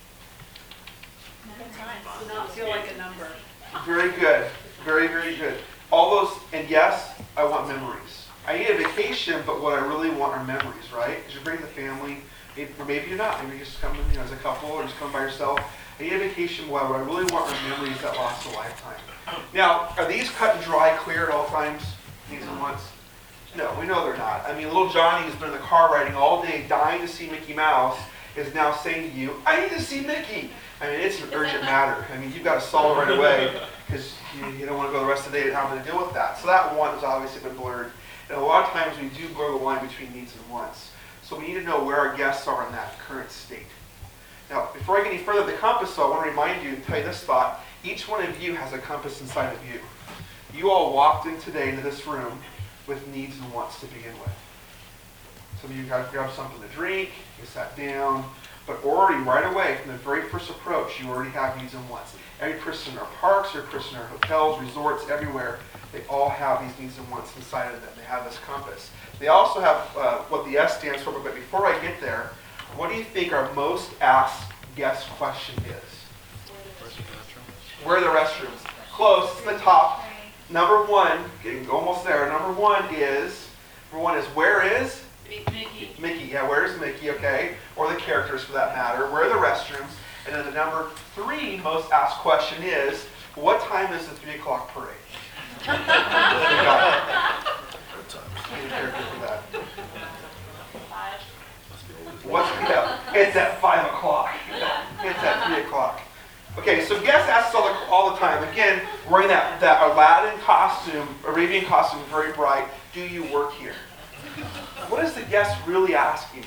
E: To not feel like a number.
C: Very good. Very, very good. All those, and yes, I want memories. I need a vacation, but what I really want are memories, right? Because you bring the family, or maybe you're not. Maybe you just come you know, as a couple or just come by yourself. I need a vacation, but what I really want are memories that last a lifetime. Now, are these cut and dry, clear at all times? Needs and wants? No, we know they're not. I mean, little Johnny who's been in the car riding all day, dying to see Mickey Mouse, is now saying to you, I need to see Mickey. I mean, it's an urgent matter. I mean, you've got to solve it right away because you, you don't want to go the rest of the day and having to deal with that. So that want has obviously been blurred. And a lot of times we do blur the line between needs and wants. So we need to know where our guests are in that current state. Now, before I get any further, the compass, so I want to remind you and tell you this thought. Each one of you has a compass inside of you. You all walked in today into this room with needs and wants to begin with. Some of you guys grabbed something to drink, you sat down, but already right away from the very first approach, you already have needs and wants. Every person in our parks, every person in our hotels, resorts, everywhere, they all have these needs and wants inside of them. They have this compass. They also have uh, what the S stands for, but before I get there, what do you think our most asked guest question is? Where are the restrooms? Close, it's the top. Number one, getting almost there. Number one is, number one is where is?
E: Mickey.
C: Mickey, yeah, where's Mickey, okay? Or the characters for that matter. Where are the restrooms? And then the number three most asked question is, what time is the three o'clock parade? You got it. Need a character for that.
H: Five.
C: What's, yeah, it's at five o'clock. It's at three o'clock. Okay, so guests ask us all the, all the time, again, wearing that, that Aladdin costume, Arabian costume, very bright, do you work here? What is the guest really asking me?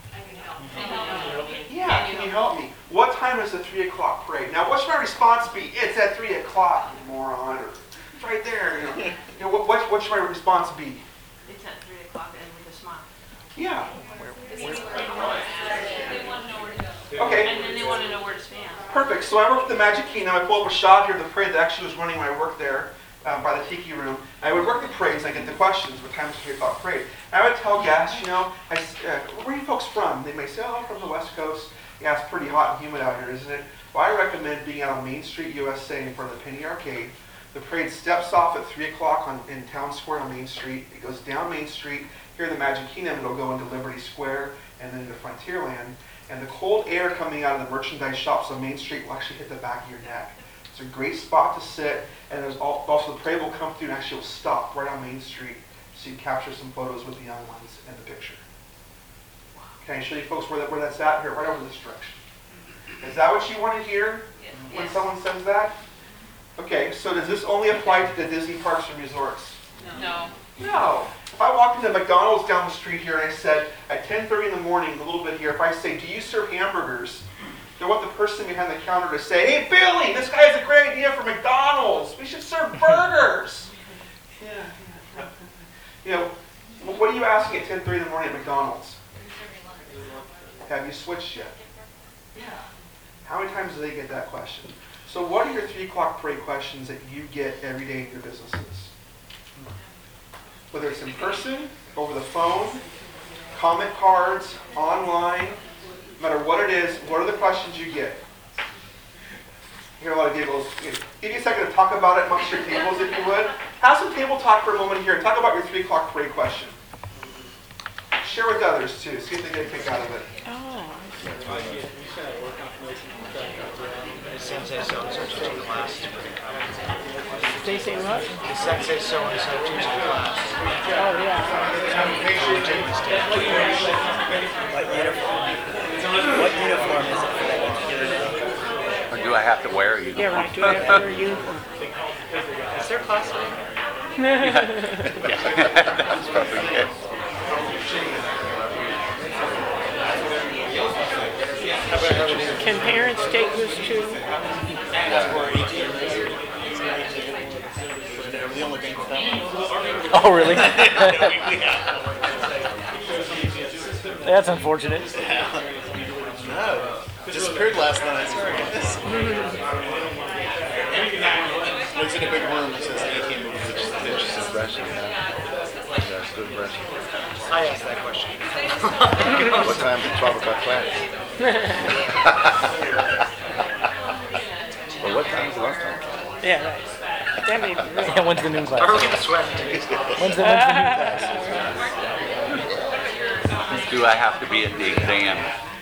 C: Yeah, can you help me? What time is the three o'clock parade? Now, what's my response be? It's at three o'clock, you moron. Or it's right there. You know, you know what, what, what should my response be?
E: It's at three o'clock and with a smile.
C: Yeah.
E: They want to know where to go.
C: Okay.
E: And then they want to know where to stand.
C: Perfect. So I worked at the Magic Kingdom. I pulled up a shot here of the parade that actually was running my work there um, by the Tiki Room. I would work the parades and I get the questions. What time is the three o'clock parade? And I would tell guests, you know, I, uh, where are you folks from? They may say, oh, I'm from the West Coast. Yeah, it's pretty hot and humid out here, isn't it? Well, I recommend being out on Main Street, U S A, in front of the Penny Arcade. The parade steps off at three o'clock on, in Town Square on Main Street. It goes down Main Street. Here in the Magic Kingdom, it'll go into Liberty Square and then into Frontierland. And the cold air coming out of the merchandise shops on Main Street will actually hit the back of your neck. It's a great spot to sit, and there's also the parade will come through and actually will stop right on Main Street so you can capture some photos with the young ones in the picture. Can I show you folks where, that, where that's at? Here, right over this direction. Is that what you want to hear when
E: Yes.
C: someone says that? Okay, so does this only apply to the Disney parks and resorts?
E: No.
C: No. If I walked into McDonald's down the street here and I said, at ten thirty in the morning, a little bit here, if I say, do you serve hamburgers? I want the person behind the counter to say, hey, Billy, this guy has a great idea for McDonald's. We should serve burgers. Yeah, yeah. You know, what are you asking at ten thirty in the morning at McDonald's? Have you switched yet? Yeah. How many times do they get that question? So what are your three o'clock parade questions that you get every day in your businesses? Whether it's in person, over the phone, comment cards, online, no matter what it is, what are the questions you get? I hear a lot of giggles. Give you a second to talk about it amongst your tables if you would. Have some table talk for a moment here and talk about your three o'clock parade question. Share with others too, see if they get a kick out of it.
I: Sensei so-and-so teaching class.
B: They say what?
I: The sensei so-and-so teaching class.
B: Oh, yeah.
L: What uniform? What uniform is it for that particular day?
A: Or do I have to wear a uniform?
B: Yeah, right. Do I have to wear a uniform?
L: Is there class right
A: That's probably good.
B: Can parents take this too?
L: The only thing with that.
B: Oh, really? That's unfortunate.
L: No. Disappeared last night. Sorry, guys. Lives in a big room that says eighteen movies.
M: Interesting question. That's a good question.
I: I asked that question.
M: What time did twelve o'clock class? Well, what time is the lunch time class?
B: Yeah, right. That may be right. Yeah, when's the noon class?
I: Early sweat.
B: When's the, when's the noon class?
A: Do I have to be at the exam?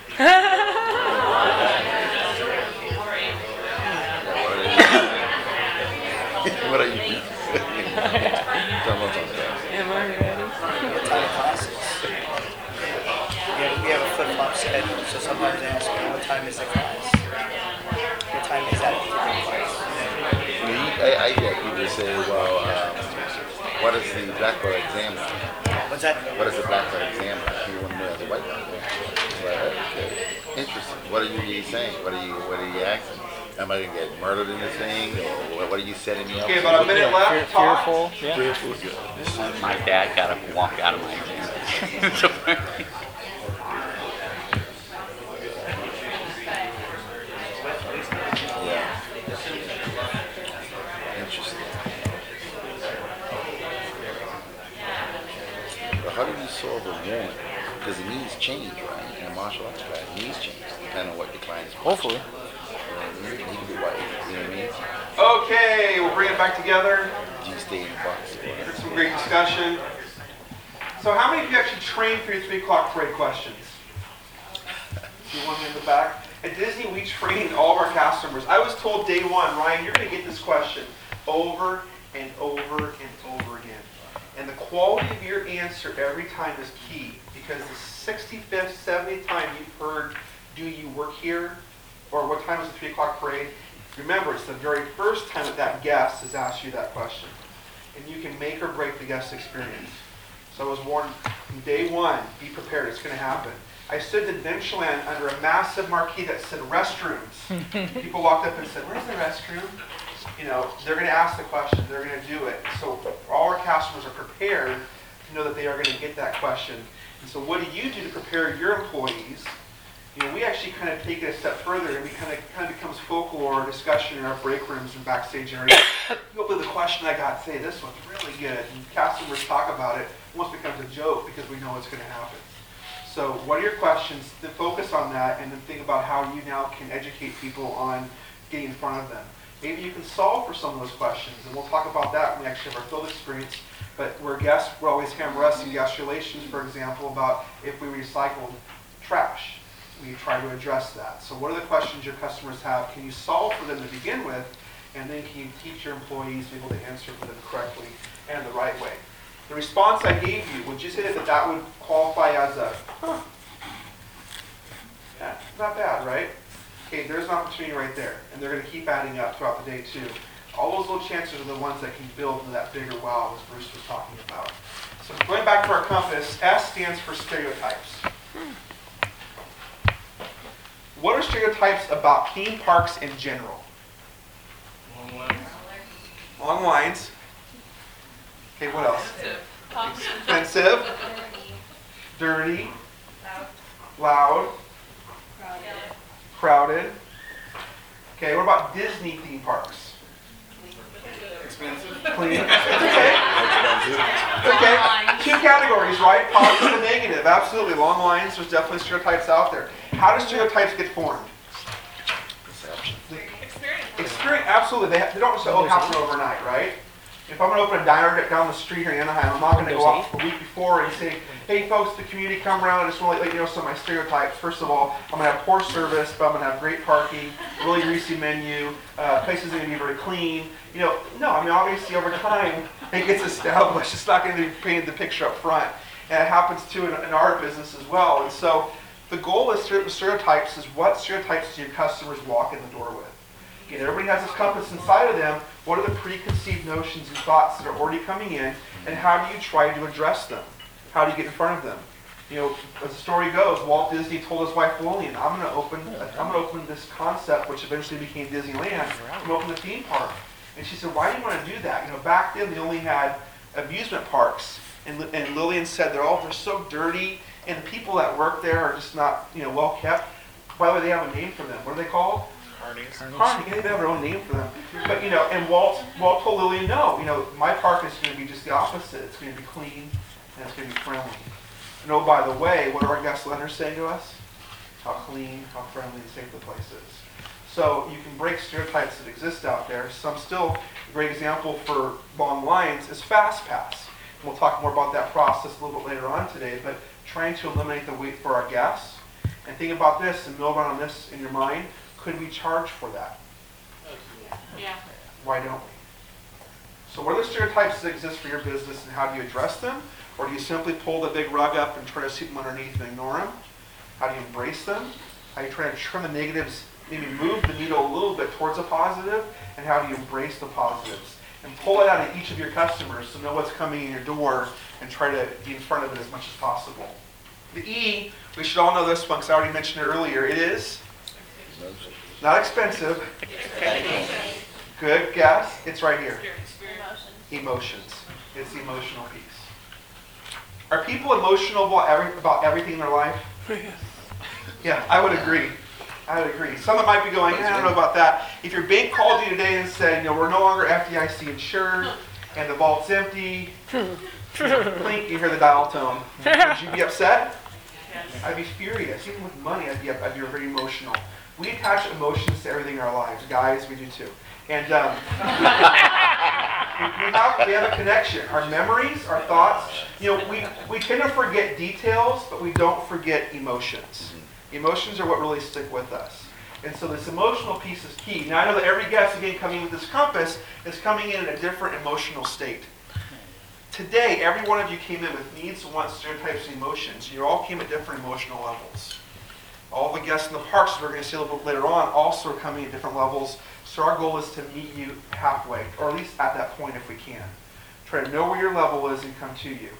M: What are you? Tell me something.
B: Am I ready?
L: What time of classes? We have, we have a flip-flop schedule, so sometimes they ask me, what time is the class? What time is that particular class?
M: I, mean, I, I get people say, well, um, what is the black belt exam like?
L: What's that?
M: What is the black belt exam like? You want to know the white belt. Well, okay. Interesting. What are you saying? What are you What are you asking? Am I gonna get murdered in this thing, or what are you setting me up?
C: Okay, about a minute left.
B: Fear,
C: Talk.
B: fearful. Yeah.
M: Fearful is good.
A: My dad got up and walked out of my exam.
M: Yeah. Interesting. But how do you solve a warrant? Because the needs change, right? In a martial arts class, needs change depending on what the client is.
B: Hopefully.
M: He can be white, you know what I mean?
C: Okay, we'll bring it back together.
M: Do you stay in the box?
C: Here's some great discussion. So how many of you actually trained for your three o'clock parade questions? See one in the back. At Disney, we train all of our cast members. I was told day one, Ryan, you're going to get this question over and over and over again. And the quality of your answer every time is key, because the sixty-fifth, seventieth time you've heard, do you work here? Or what time is the three o'clock parade? Remember, it's the very first time that that guest has asked you that question. And you can make or break the guest experience. So I was warned from day one, be prepared, it's gonna happen. I stood in Adventureland under a massive marquee that said restrooms. People walked up and said, where's the restroom? You know, they're gonna ask the question, they're gonna do it. So all our customers are prepared to know that they are gonna get that question. And so what do you do to prepare your employees? You know, we actually kind of take it a step further, and we kind of kind of becomes folklore or discussion in our break rooms and backstage areas. Hopefully the question I got today, this one's really good, and customers talk about it, almost becomes a joke because we know what's going to happen. So what are your questions? Then focus on that, and then think about how you now can educate people on getting in front of them. Maybe you can solve for some of those questions, and we'll talk about that when we actually have our field experience. But we're guests, we always hammer us in guest relations, for example, about if we recycled trash. We try to address that. So what are the questions your customers have? Can you solve for them to begin with? And then can you teach your employees to be able to answer for them correctly and the right way? The response I gave you, would you say that that would qualify as a, huh, yeah, not bad, right? Okay, there's an opportunity right there. And they're going to keep adding up throughout the day too. All those little chances are the ones that can build into that bigger wow as Bruce was talking about. So going back to our compass, S stands for stereotypes. What are stereotypes about theme parks in general?
D: Long lines.
C: Long lines. Okay, what else? Expensive. Dirty. Loud. Crowded. Okay, what about Disney theme parks?
D: Expensive.
C: Clean. Okay. Okay. Two categories, right? Positive and negative. Absolutely. Long lines. There's definitely stereotypes out there. How do stereotypes get formed?
F: Experience.
C: Experience. Absolutely. They, ha- they don't just all happen overnight, right? If I'm going to open a diner down the street here in Anaheim, I'm not going to go out a week before and say, hey folks, the community, come around. I just want to let you know some of my stereotypes. First of all, I'm going to have poor service, but I'm going to have great parking, really greasy menu, uh, places are going to be very clean. You know, no, I mean, obviously over time, it gets established. It's not going to be painted the picture up front. And it happens too in, in our business as well. And so the goal of stereotypes is what stereotypes do your customers walk in the door with? Again, everybody has this compass inside of them. What are the preconceived notions and thoughts that are already coming in, and how do you try to address them? How do you get in front of them? You know, as the story goes, Walt Disney told his wife Lillian, "I'm going to open, I'm going to open this concept, which eventually became Disneyland. I'm going to open the theme park." And she said, "Why do you want to do that? You know, back then they only had amusement parks." And, and Lillian said, "They're all they're so dirty, and the people that work there are just not, you know, well kept." By the way, they have a name for them. What are they called?
I: Harneys.
C: Harney. They have their own name for them. But you know, and Walt Walt told Lillian, "No, you know, my park is going to be just the opposite. It's going to be clean and it's going to be friendly." And oh, by the way, what do our guest letters say to us? How clean, how friendly, and safe the place is. So you can break stereotypes that exist out there. Some still, a great example for long lines is FastPass. And we'll talk more about that process a little bit later on today, but trying to eliminate the wait for our guests. And think about this and build on this in your mind. Could we charge for that?
E: Yeah.
C: Why don't we? So what are the stereotypes that exist for your business and how do you address them? Or do you simply pull the big rug up and try to sweep them underneath and ignore them? How do you embrace them? How do you try to turn the negatives, maybe move the needle a little bit towards a positive? And how do you embrace the positives? And pull it out of each of your customers to know what's coming in your door and try to be in front of it as much as possible. The E, we should all know this one because I already mentioned it earlier. It is not expensive. Good guess. It's right here. Emotions. It's the emotional piece. Are people emotional about, every, about everything in their life? Yeah, I would agree. I would agree. Some might be going, I don't know about that. If your bank called you today and said, you know, we're no longer F D I C insured and the vault's empty, clink, you hear the dial tone. Would you be upset? I'd be furious. Even with money, I'd be, I'd be very emotional. We attach emotions to everything in our lives. Guys, we do too. And um, we, have, we have a connection. Our memories, our thoughts, you know, we, we tend to forget details, but we don't forget emotions. Emotions are what really stick with us. And so this emotional piece is key. Now I know that every guest, again, coming with this compass, is coming in in a different emotional state. Today, every one of you came in with needs, wants, stereotypes, and emotions. You all came at different emotional levels. All the guests in the parks, as we're going to see a little bit later on, also are coming at different levels. So our goal is to meet you halfway, or at least at that point if we can. Try to know where your level is and come to you.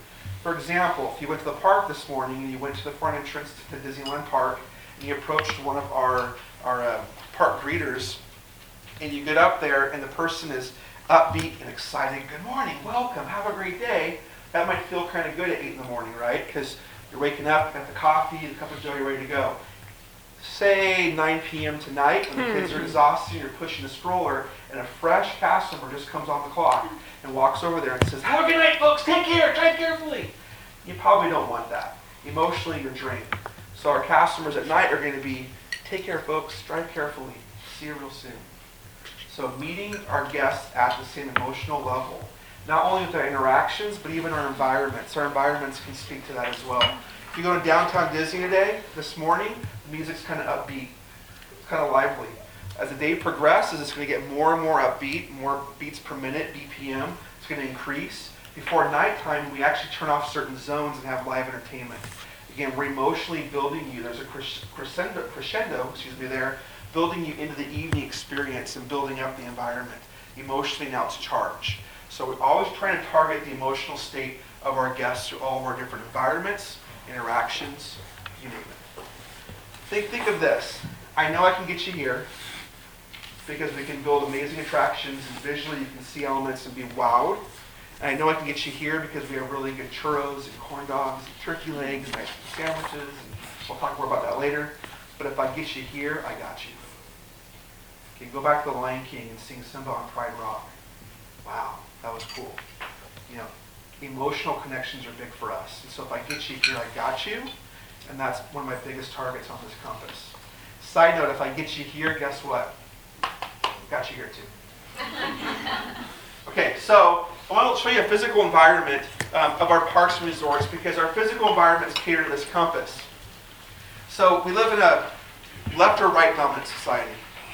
C: For example, if you went to the park this morning and you went to the front entrance to Disneyland Park and you approached one of our, our uh, park greeters and you get up there and the person is upbeat and excited, good morning, welcome, have a great day, that might feel kind of good at eight in the morning, right? Because you're waking up, got the coffee, the cup of joe, you're ready to go. Say nine p.m. tonight when the kids are exhausted and you're pushing a stroller and a fresh cast member just comes on the clock and walks over there and says, have a good night, folks, take care, drive carefully. You probably don't want that. Emotionally, you're drained. So our customers at night are going to be, take care, folks, drive carefully, see you real soon. So meeting our guests at the same emotional level, not only with our interactions, but even our environments. Our environments can speak to that as well. If you go to downtown Disney today, this morning, the music's kind of upbeat. It's kind of lively. As the day progresses, it's going to get more and more upbeat, more beats per minute, B P M. It's going to increase. Before nighttime, we actually turn off certain zones and have live entertainment. Again, we're emotionally building you. There's a crescendo, crescendo, excuse me, there, building you into the evening experience and building up the environment. Emotionally, now it's charged. So we're always trying to target the emotional state of our guests through all of our different environments, interactions, you name it. Think, think of this. I know I can get you here because we can build amazing attractions and visually you can see elements and be wowed. And I know I can get you here because we have really good churros and corn dogs and turkey legs and ice cream sandwiches. And we'll talk more about that later. But if I get you here, I got you. Okay, go back to The Lion King and sing Simba on Pride Rock. Wow, that was cool. You know, emotional connections are big for us. And so if I get you here, I got you. And that's one of my biggest targets on this compass. Side note, if I get you here, guess what? Got you here too. Okay, so I want to show you a physical environment um, of our parks and resorts because our physical environments cater to this compass. So we live in a left or right dominant society.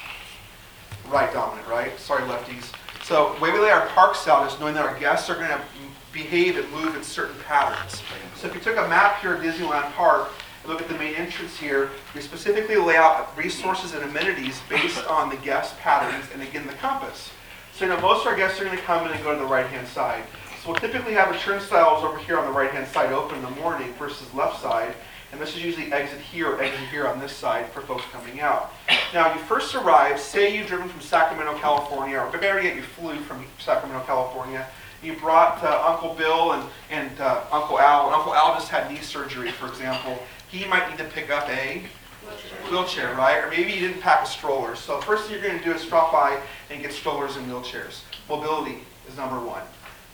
C: Right dominant, right? Sorry, lefties. So the way we lay our parks out is knowing that our guests are going to behave and move in certain patterns. So if you took a map here at Disneyland Park and look at the main entrance here, we specifically lay out resources and amenities based on the guest patterns and again the compass. So you know, most of our guests are going to come in and go to the right-hand side. So we'll typically have the turnstiles over here on the right-hand side open in the morning versus left side. And this is usually exit here or exit here on this side for folks coming out. Now, you first arrive, say you've driven from Sacramento, California, or better yet, you flew from Sacramento, California. You brought uh, Uncle Bill and, and uh, Uncle Al. And Uncle Al just had knee surgery, for example. He might need to pick up a wheelchair, right? Or maybe you didn't pack a stroller. So the first thing you're going to do is drop by and get strollers and wheelchairs. Mobility is number one.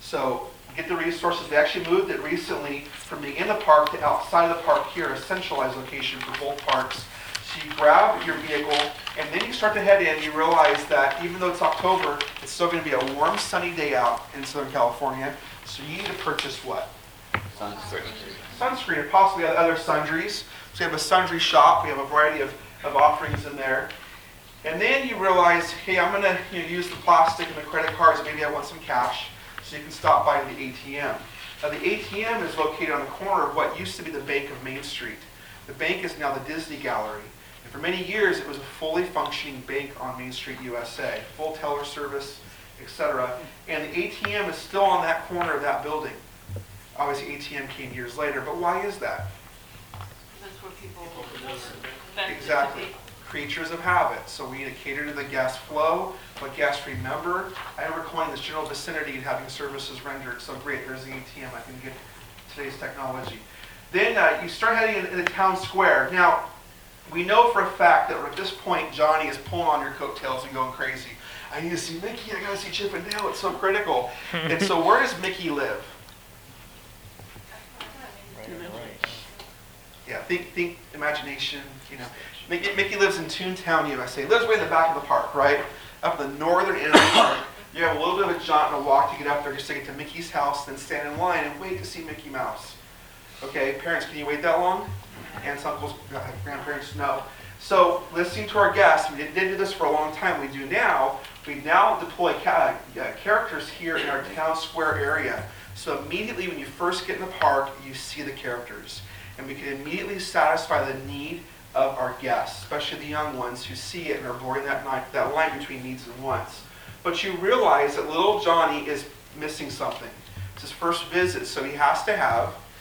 C: So get the resources. We actually moved it recently from being in the park to outside of the park here, a centralized location for both parks. So you grab your vehicle, and then you start to head in. You realize that even though it's October, it's still going to be a warm, sunny day out in Southern California. So you need to purchase what?
M: Sunscreen.
C: Sunscreen, and possibly other sundries. So you have a sundry shop. We have a variety of, of offerings in there. And then you realize, hey, I'm going to you know, use the plastic and the credit cards. Maybe I want some cash. So you can stop by the A T M. Now the A T M is located on the corner of what used to be the Bank of Main Street. The bank is now the Disney Gallery. And for many years it was a fully functioning bank on Main Street, U S A. Full teller service, et cetera. And the A T M is still on that corner of that building. Obviously A T M came years later, but why is that?
E: That's where people spend.
C: Exactly. Creatures of habit. So we need to cater to the guest flow, what guests remember. I remember calling this general vicinity and having services rendered. So great, there's the A T M. I can get today's technology. Then uh, you start heading into, into town square. Now, we know for a fact that at this point, Johnny is pulling on your coattails and going crazy. I need to see Mickey. I got to see Chip and Dale. It's so critical. And so where does Mickey live? Yeah, think, think imagination, you know. Mickey, Mickey lives in Toontown, U S A. He lives way in the back of the park, right? Up in the northern end of the park. You have a little bit of a jaunt and a walk to get up there just to get to Mickey's house, then stand in line and wait to see Mickey Mouse. Okay, parents, can you wait that long? Aunts, uncles, grandparents, no. So listening to our guests, we didn't do this for a long time, we do now. We now deploy ca uh, characters here in our town square area. So immediately when you first get in the park, you see the characters. And we can immediately satisfy the need of our guests, especially the young ones who see it and are blurring that, night, that line between needs and wants. But you realize that little Johnny is missing something. It's his first visit, so he has to have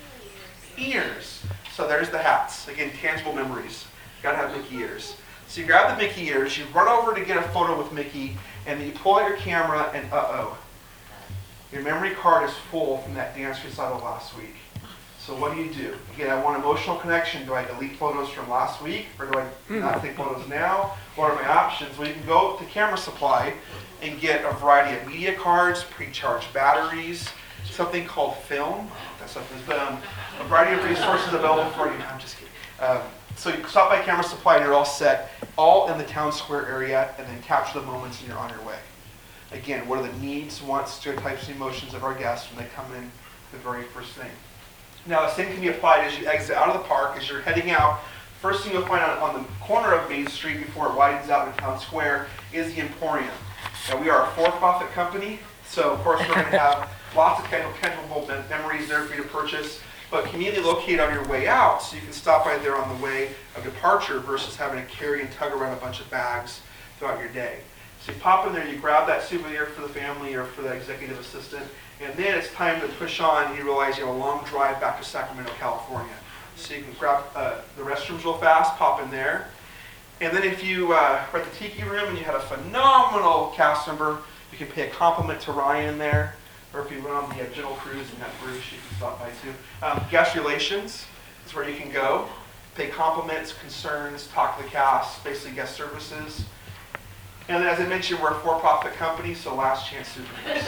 C: ears. So there's the hats. Again, tangible memories. Gotta have Mickey ears. So you grab the Mickey ears, you run over to get a photo with Mickey, and then you pull out your camera, and uh-oh. Your memory card is full from that dance recital last week. So what do you do? Again, I want emotional connection. Do I delete photos from last week, or do I not take photos now? What are my options? Well, you can go to Camera Supply and get a variety of media cards, pre-charged batteries, something called film. That's something, but um, a variety of resources available for you. No, I'm just kidding. Um, so you stop by Camera Supply and you're all set, all in the town square area, and then capture the moments and you're on your way. Again, what are the needs, wants, stereotypes, and emotions of our guests when they come in the very first thing. Now, the same can be applied as you exit out of the park, as you're heading out. First thing you'll find on, on the corner of Main Street before it widens out in Town Square is the Emporium. Now, we are a for-profit company, so of course we're going to have lots of tangible memories there for you to purchase, but conveniently located on your way out, so you can stop right there on the way of departure versus having to carry and tug around a bunch of bags throughout your day. So you pop in there, you grab that souvenir for the family or for the executive assistant, and then it's time to push on and you realize you have a long drive back to Sacramento, California. So you can grab uh, the restrooms real fast, pop in there. And then if you uh, are at the Tiki Room and you had a phenomenal cast member, you can pay a compliment to Ryan there. Or if you went on the uh, Gentle Cruise and met Bruce, you can stop by too. Um, guest relations is where you can go. Pay compliments, concerns, talk to the cast, basically guest services. And then, as I mentioned, we're a for-profit company, so last chance souvenirs.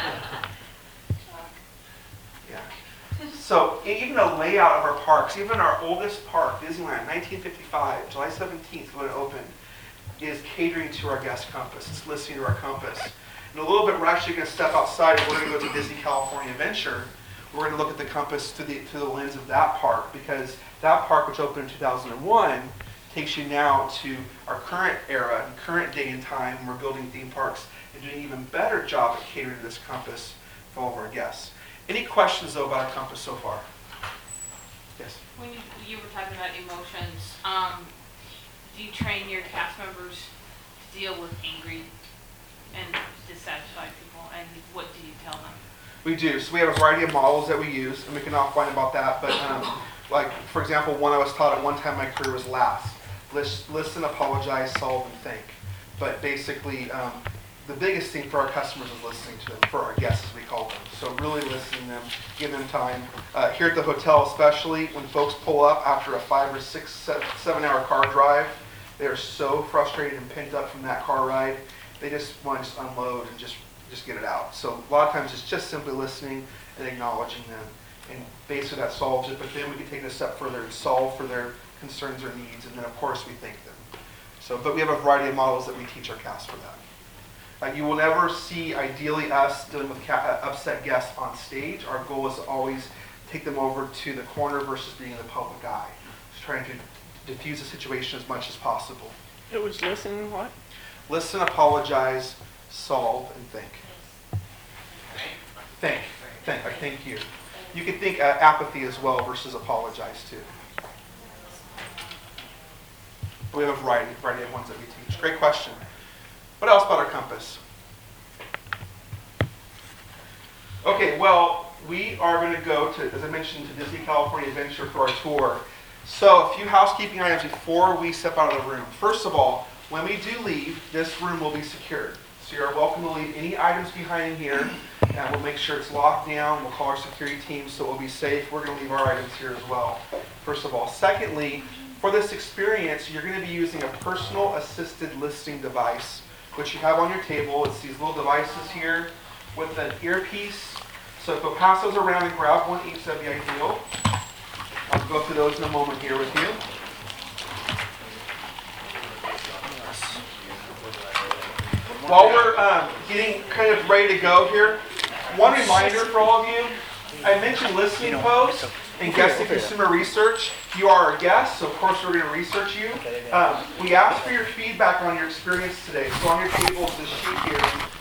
C: Yeah. So even the layout of our parks, even our oldest park, Disneyland, nineteen fifty-five, July seventeenth when it opened, is catering to our guest compass. It's listening to our compass. In a little bit, we're actually going to step outside and we're going to go to Disney California Adventure. We're going to look at the compass through the, through the lens of that park, because that park, which opened in two thousand one, takes you now to our current era and current day and time, and we're building theme parks and doing an even better job at catering to this compass for all of our guests. Any questions, though, about our compass so far? Yes?
E: When you, you were talking about emotions, um, do you train your cast members to deal with angry and dissatisfied people, and what do you tell them?
C: We do. So we have a variety of models that we use, and we can offline about that. But um, like, for example, one I was taught at one time in my career was LAST. Listen, apologize, solve, and think. But basically, um, the biggest thing for our customers is listening to them, for our guests, as we call them. So really listening to them, giving them time. Uh, here at the hotel especially, when folks pull up after a five or six, seven hour car drive, they're so frustrated and pent up from that car ride. They just want to just unload and just, just get it out. So a lot of times it's just simply listening and acknowledging them. And basically that solves it, but then we can take it a step further and solve for their concerns or needs, and then of course we thank them. So, but we have a variety of models that we teach our cast for that. Uh, you will never see, ideally, us dealing with ca- uh, upset guests on stage. Our goal is to always take them over to the corner versus being in the public eye. Just trying to diffuse the situation as much as possible.
B: It was listen what?
C: Listen, apologize, solve, and think. Think. Think. I thank you. You can think uh, apathy as well versus apologize too. We have a variety, variety of ones that we teach. Great question. What else about our compass? Okay, well, we are going to go to, as I mentioned, to Disney California Adventure for our tour. So a few housekeeping items before we step out of the room. First of all, when we do leave, this room will be secured. So you're welcome to leave any items behind here, and we'll make sure it's locked down. We'll call our security team so we'll be safe. We're going to leave our items here as well, first of all. Secondly, for this experience, you're going to be using a personal assisted listening device, which you have on your table. It's these little devices here with an earpiece. So if you'll pass those around and grab one each, that'd be ideal. I'll go through those in a moment here with you. While we're um, getting kind of ready to go here, one reminder for all of you, I mentioned listening posts and guest and consumer research. You are our guest, so of course we're going to research you. Um, we asked for your feedback on your experience today. So on your table is this sheet here.